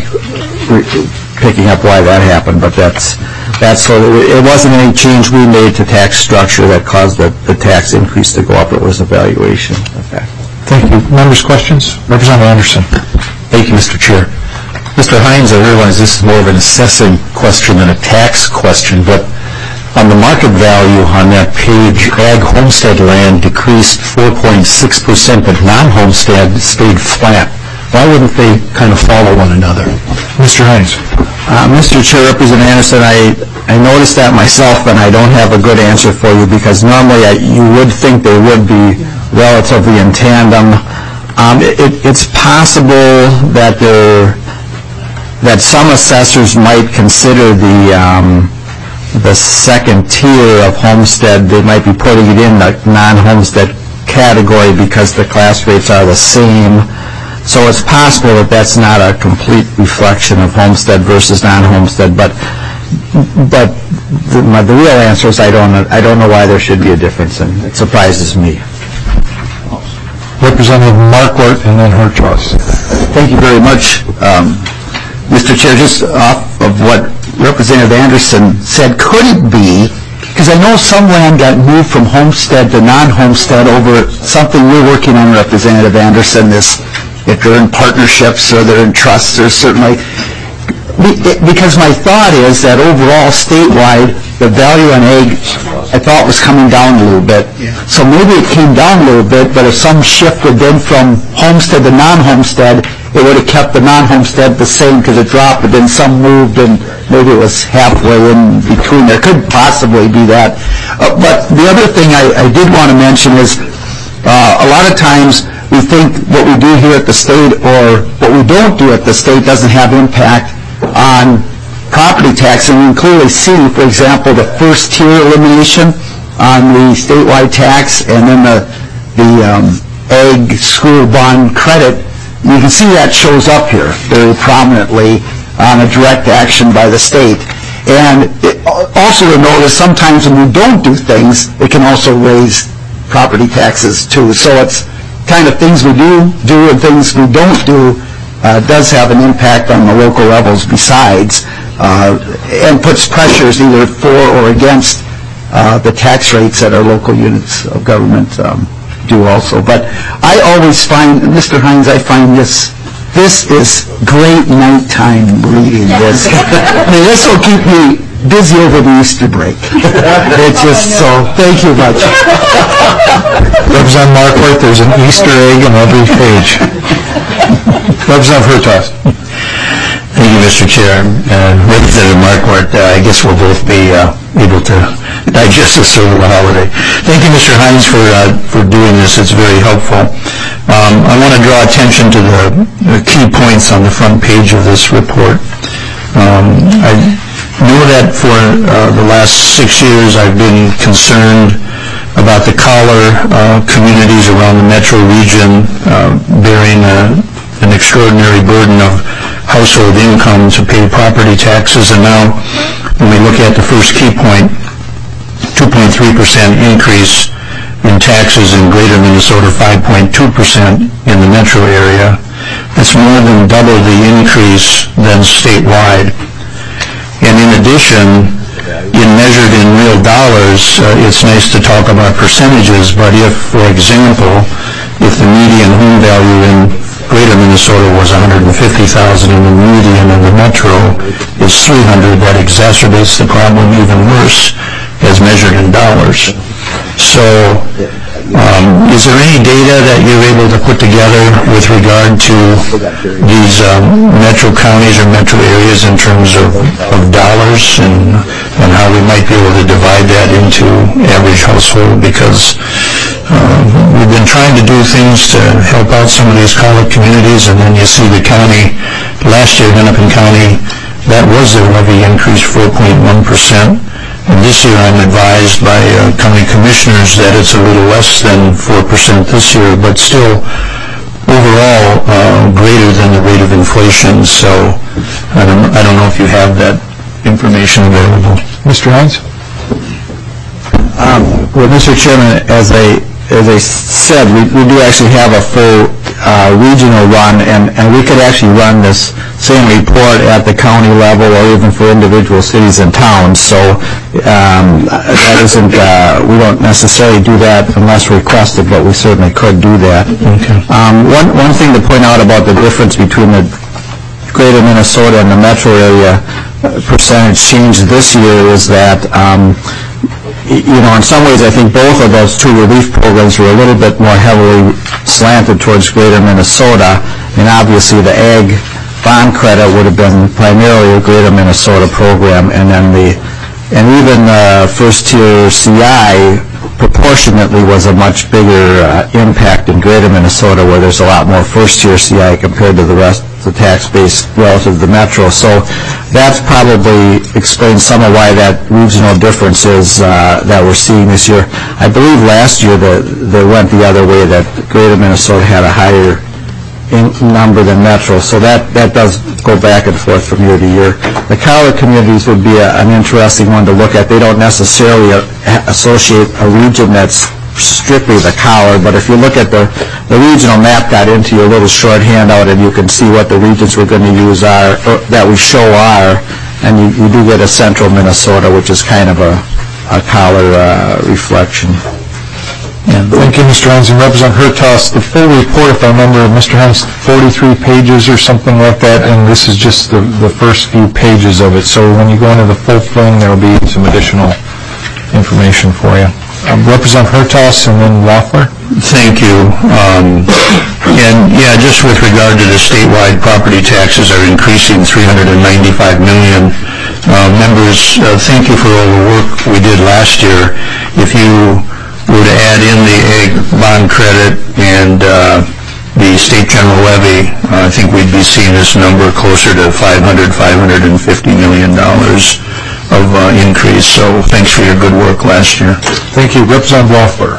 picking up why that happened. But that's that's so it wasn't any change we made to tax structure that caused the, the tax increase to go up. It was a valuation effect. Thank you. Members' questions? Representative Anderson. Thank you, Mister Chair. Mister Hines, I realize this is more of an assessing question than a tax question, but on the market value on that page, ag homestead land decreased four point six percent, but non-homestead stayed flat. Why wouldn't they kind of follow one another? Mister Hines. Uh, Mister Chair, Representative Anderson, I, I noticed that myself, and I don't have a good answer for you, because normally I, you would think they would be relatively in tandem. Um, it, it's possible that there, that some assessors might consider the um, the second tier of homestead, they might be putting it in the non-homestead category because the class rates are the same. So it's possible that that's not a complete reflection of homestead versus non-homestead, but but the, my, the real answer is I don't know, I don't know why there should be a difference, and it surprises me. Representative Marquardt and then Hertros. Thank you very much, um, Mister Chair. Just off of what Representative Anderson said, could it be, because I know some land got moved from homestead to non-homestead over something we're working on, Representative Anderson, this, if they're in partnerships or they're in trusts, or certainly, because my thought is that overall statewide, the value on ag, I thought was coming down a little bit. So maybe it came down a little bit, but if some shifted then from homestead to non-homestead, it would have kept the non-homestead the same because it dropped, but then some moved and maybe it was halfway in between. There could possibly be that. Uh, but the other thing I, I did want to mention is uh, a lot of times we think what we do here at the state or what we don't do at the state doesn't have impact on property tax, and we can clearly see, for example, the first tier elimination on the statewide tax and then the, the um, ag school bond credit. You can see that shows up here very prominently on a direct action by the state. And it, also to notice sometimes when we don't do things, it can also raise property taxes too. So it's kind of things we do do and things we don't do uh, does have an impact on the local levels besides, uh, and puts pressures either for or against uh, the tax rates that our local units of government um, do also. But I always find, Mister Hines, I find this this is great nighttime reading. This, I mean, this will keep me busy over the Easter break. It's just so. Thank you much. Representative Marquardt, there's an Easter egg on every page. Representative Hertz. Thank you, Mister Chair. Uh, Representative Marquardt, uh, I guess we'll both be uh, able to digest this over the holiday. Thank you, Mister Hines, for uh, for doing this. It's very helpful. Um, I want to draw attention to the, the key points on the front page of this report. Um, I know that for uh, the last six years I've been concerned about the collar uh, communities around the metro region uh, bearing a, an extraordinary burden of household income to pay property taxes, and now when we look at the first key point, two point three percent increase in taxes in greater Minnesota, five point two percent in the metro area. That's more than double the increase than statewide. And in addition, in measured in real dollars, uh, it's nice to talk about percentages, but if, for example, if the median home value in greater Minnesota was one hundred fifty thousand dollars and the median in the metro is three hundred thousand dollars, that exacerbates the problem even worse as measured in dollars. So um, is there any data that you're able to put together with regard to these um, metro counties or metro areas in terms of, of dollars and, and how we might be able to divide that into average household? Because uh, we've been trying to do things to help out some of these college communities, and then you see the county, last year Hennepin County, that was their levy increase, four point one percent. And this year I'm advised by uh, county commissioners that it's a little less than four percent this year, but still overall uh, greater than the rate of inflation. So I don't, I don't know if you have that information available. Mister Hines? Um, well, Mister Chairman, as I as I said, we, we do actually have a full uh, regional run, and, and we could actually run this same report at the county level or even for individual cities and towns. So um, that isn't, uh, we don't necessarily do that unless requested, but we certainly could do that. Okay. Um, one, one thing to point out about the difference between the greater Minnesota and the metro area percentage change this year is that um, you know, in some ways, I think both of those two relief programs were a little bit more heavily slanted towards greater Minnesota. I mean, obviously, the ag bond credit would have been primarily a greater Minnesota program, and then the, and even the first tier C I proportionately was a much bigger uh, impact in greater Minnesota, where there's a lot more first tier C I compared to the rest of the tax base relative to the metro. So that's probably explains some of why that regional difference is uh, that we're seeing this year. I believe last year that they went the other way, that greater Minnesota had a higher in number than metro. So that, that does go back and forth from year to year. The collar communities would be a, an interesting one to look at. They don't necessarily uh, associate a region that's strictly the collar, but if you look at the, the regional map got into your little short handout, and you can see what the regions we're going to use are, or that we show are, and you, you do get a central Minnesota, which is kind of a, a collar uh, reflection. Yeah, thank you, Mister Hines. And Representative Hertaus, the full report, if I remember, Mister Hines, forty-three pages or something like that, and this is just the, the first few pages of it. So when you go into the full thing, there will be some additional information for you. Um, Representative Hertaus and then Loeffler. Thank you. Um, and yeah, just with regard to the statewide property taxes are increasing three hundred ninety-five million dollars. Uh, members, uh, thank you for all the work we did last year. If you were to add in the ag bond credit and uh, the state general levy, uh, I think we'd be seeing this number closer to five hundred, five hundred fifty million dollars of uh, increase. So thanks for your good work last year. Thank you. Representative Loeffler.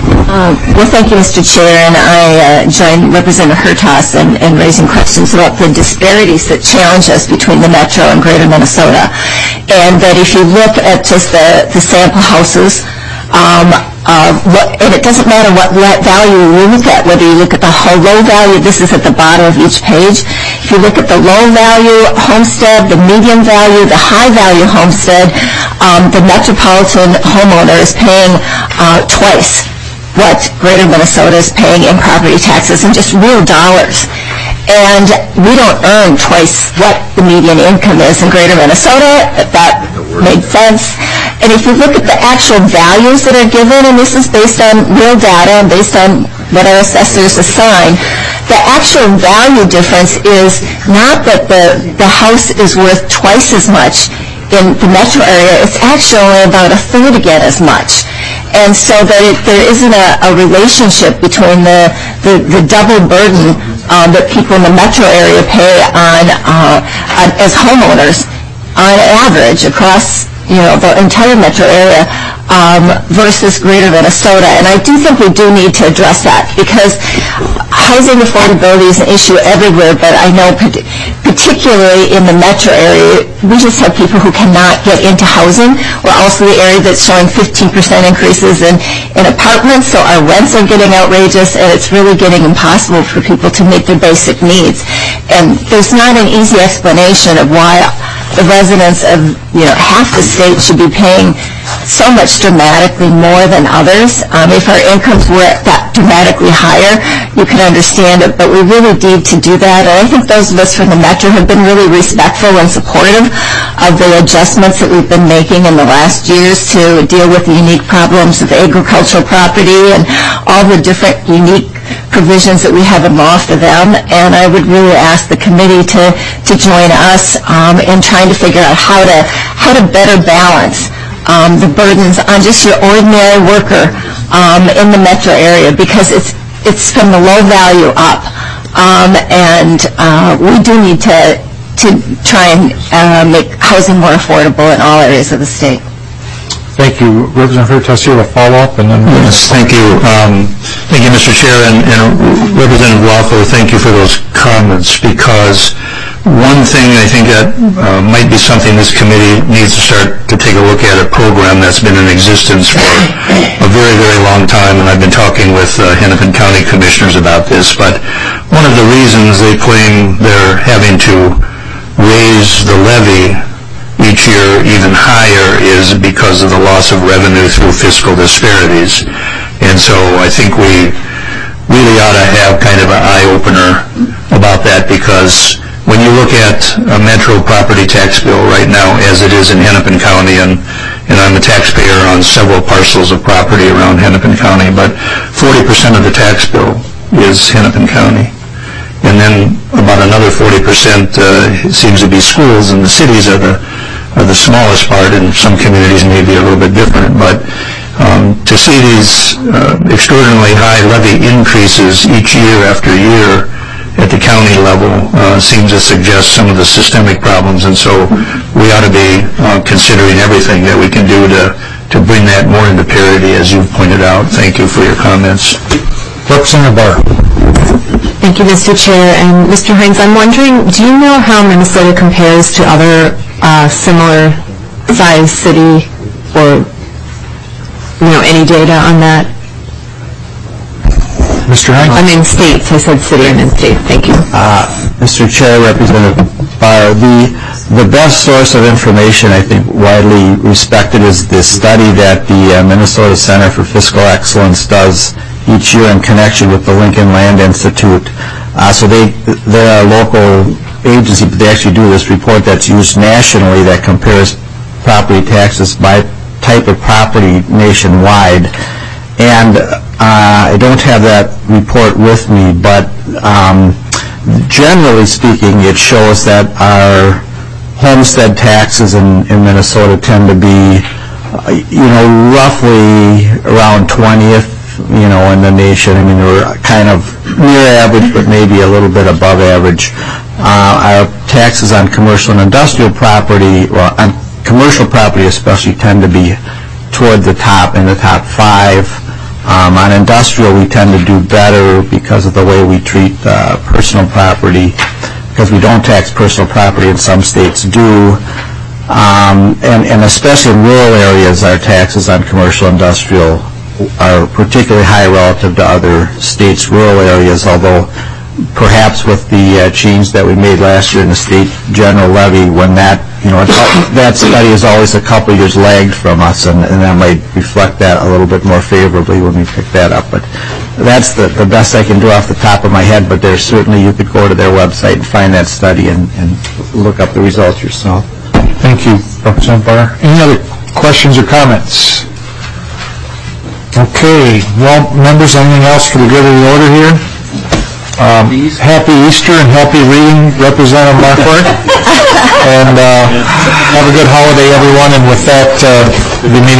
Uh, well, thank you, Mister Chair, and I uh, join Representative Hertaus in, in raising questions about the disparities that challenge us between the metro and greater Minnesota. And that if you look at just the, the sample houses, um, uh, what, and it doesn't matter what value you look at, whether you look at the whole low value, this is at the bottom of each page. If you look at the low value homestead, the medium value, the high value homestead, um, the metropolitan homeowner is paying uh, twice what greater Minnesota is paying in property taxes in just real dollars. And we don't earn twice what the median income is in greater Minnesota. That made sense. And if you look at the actual values that are given, and this is based on real data and based on what our assessors assign, the actual value difference is not that the, the house is worth twice as much in the metro area, it's actually about a third again as much. And so that it, there isn't a, a relationship between the, the, the double burden um, that people in the metro area pay on, uh, on as homeowners on average across you know, the entire metro area um, versus greater Minnesota. And I do think we do need to address that, because housing affordability is an issue everywhere, but I know particularly in the metro area, we just have people who cannot get into housing. We're also the area that's showing fifteen percent increases in, in apartments, so our rents are getting outrageous, and it's really getting impossible for people to meet their basic needs. And there's not an easy explanation of why the residents of, you know, half the state should be paying so much dramatically more than others. Um, if our incomes were that dramatically higher, you can understand it, but we really need to do that. And I think those of us from the metro have been really respectful and supportive of the adjustments that we've been making in the last years to deal with the unique problems of agricultural property and all the different unique provisions that we have in law for them. And I would really ask the committee to, to join us um, in trying to figure out how to, how to better balance um, the burdens on just your ordinary worker um, in the metro area, because it's, it's from the low value up. Um, and uh, we do need to, to try and uh, make housing more affordable in all areas of the state. Thank you. Representative Hurtas, a follow-up, and then... Yes, thank you. Um, thank you, Mister Chair, and, and Representative Waltho, thank you for those comments, because one thing I think that uh, might be something this committee needs to start to take a look at, a program that's been in existence for a very, very long time, and I've been talking with uh, Hennepin County commissioners about this, but one of the reasons they claim they're having to raise the levy each year even higher is because of the loss of revenue through fiscal disparities. And so I think we really ought to have kind of an eye-opener about that, because when you look at a metro property tax bill right now, as it is in Hennepin County, and, and I'm a taxpayer on several parcels of property around Hennepin County, but forty percent of the tax bill is Hennepin County. And then about another forty percent uh, seems to be schools, and the cities are the are the smallest part, and some communities may be a little bit different. But um, to see these uh, extraordinarily high levy increases each year after year at the county level uh, seems to suggest some of the systemic problems, and so we ought to be uh, considering everything that we can do to, to bring that more into parity, as you've pointed out. Thank you for your comments. Representative Barr. Thank you, Mister Chair. And Mister Hines, I'm wondering, do you know how Minnesota compares to other uh, similar-sized city, or you know, any data on that? Mister Hines? I mean states. I said city, I meant state. Thank you. Uh, Mister Chair, Representative Barr, the, the best source of information, I think, widely respected is the study that the uh, Minnesota Center for Fiscal Excellence does each year in connection with the Lincoln Land Institute. Uh, so they, they're a local agency, but they actually do this report that's used nationally that compares property taxes by type of property nationwide. And uh, I don't have that report with me, but um, generally speaking, it shows that our homestead taxes in, in Minnesota tend to be, uh, you know, roughly around twentieth, you know, in the nation. I mean, we're kind of near average, but maybe a little bit above average. Uh, our taxes on commercial and industrial property, well, on commercial property especially, tend to be toward the top, in the top five. Um, on industrial, we tend to do better because of the way we treat uh, personal property, because we don't tax personal property, and some states do. Um, and, and especially in rural areas, our taxes on commercial and industrial are particularly high relative to other states' rural areas, although perhaps with the uh, change that we made last year in the state general levy, when that, you know, that study is always a couple years lagged from us, and, and that might reflect that a little bit more favorably when we pick that up. But that's the, the best I can do off the top of my head, but there's certainly, you could go to their website and find that study and, and look up the results yourself. Thank you, Representative Barr. Any other questions or comments? Okay, well, members, anything else for the good of the order here? Um, happy Easter and happy reading, Representative Marquardt. And uh, have a good holiday, everyone. And with that, uh, the meeting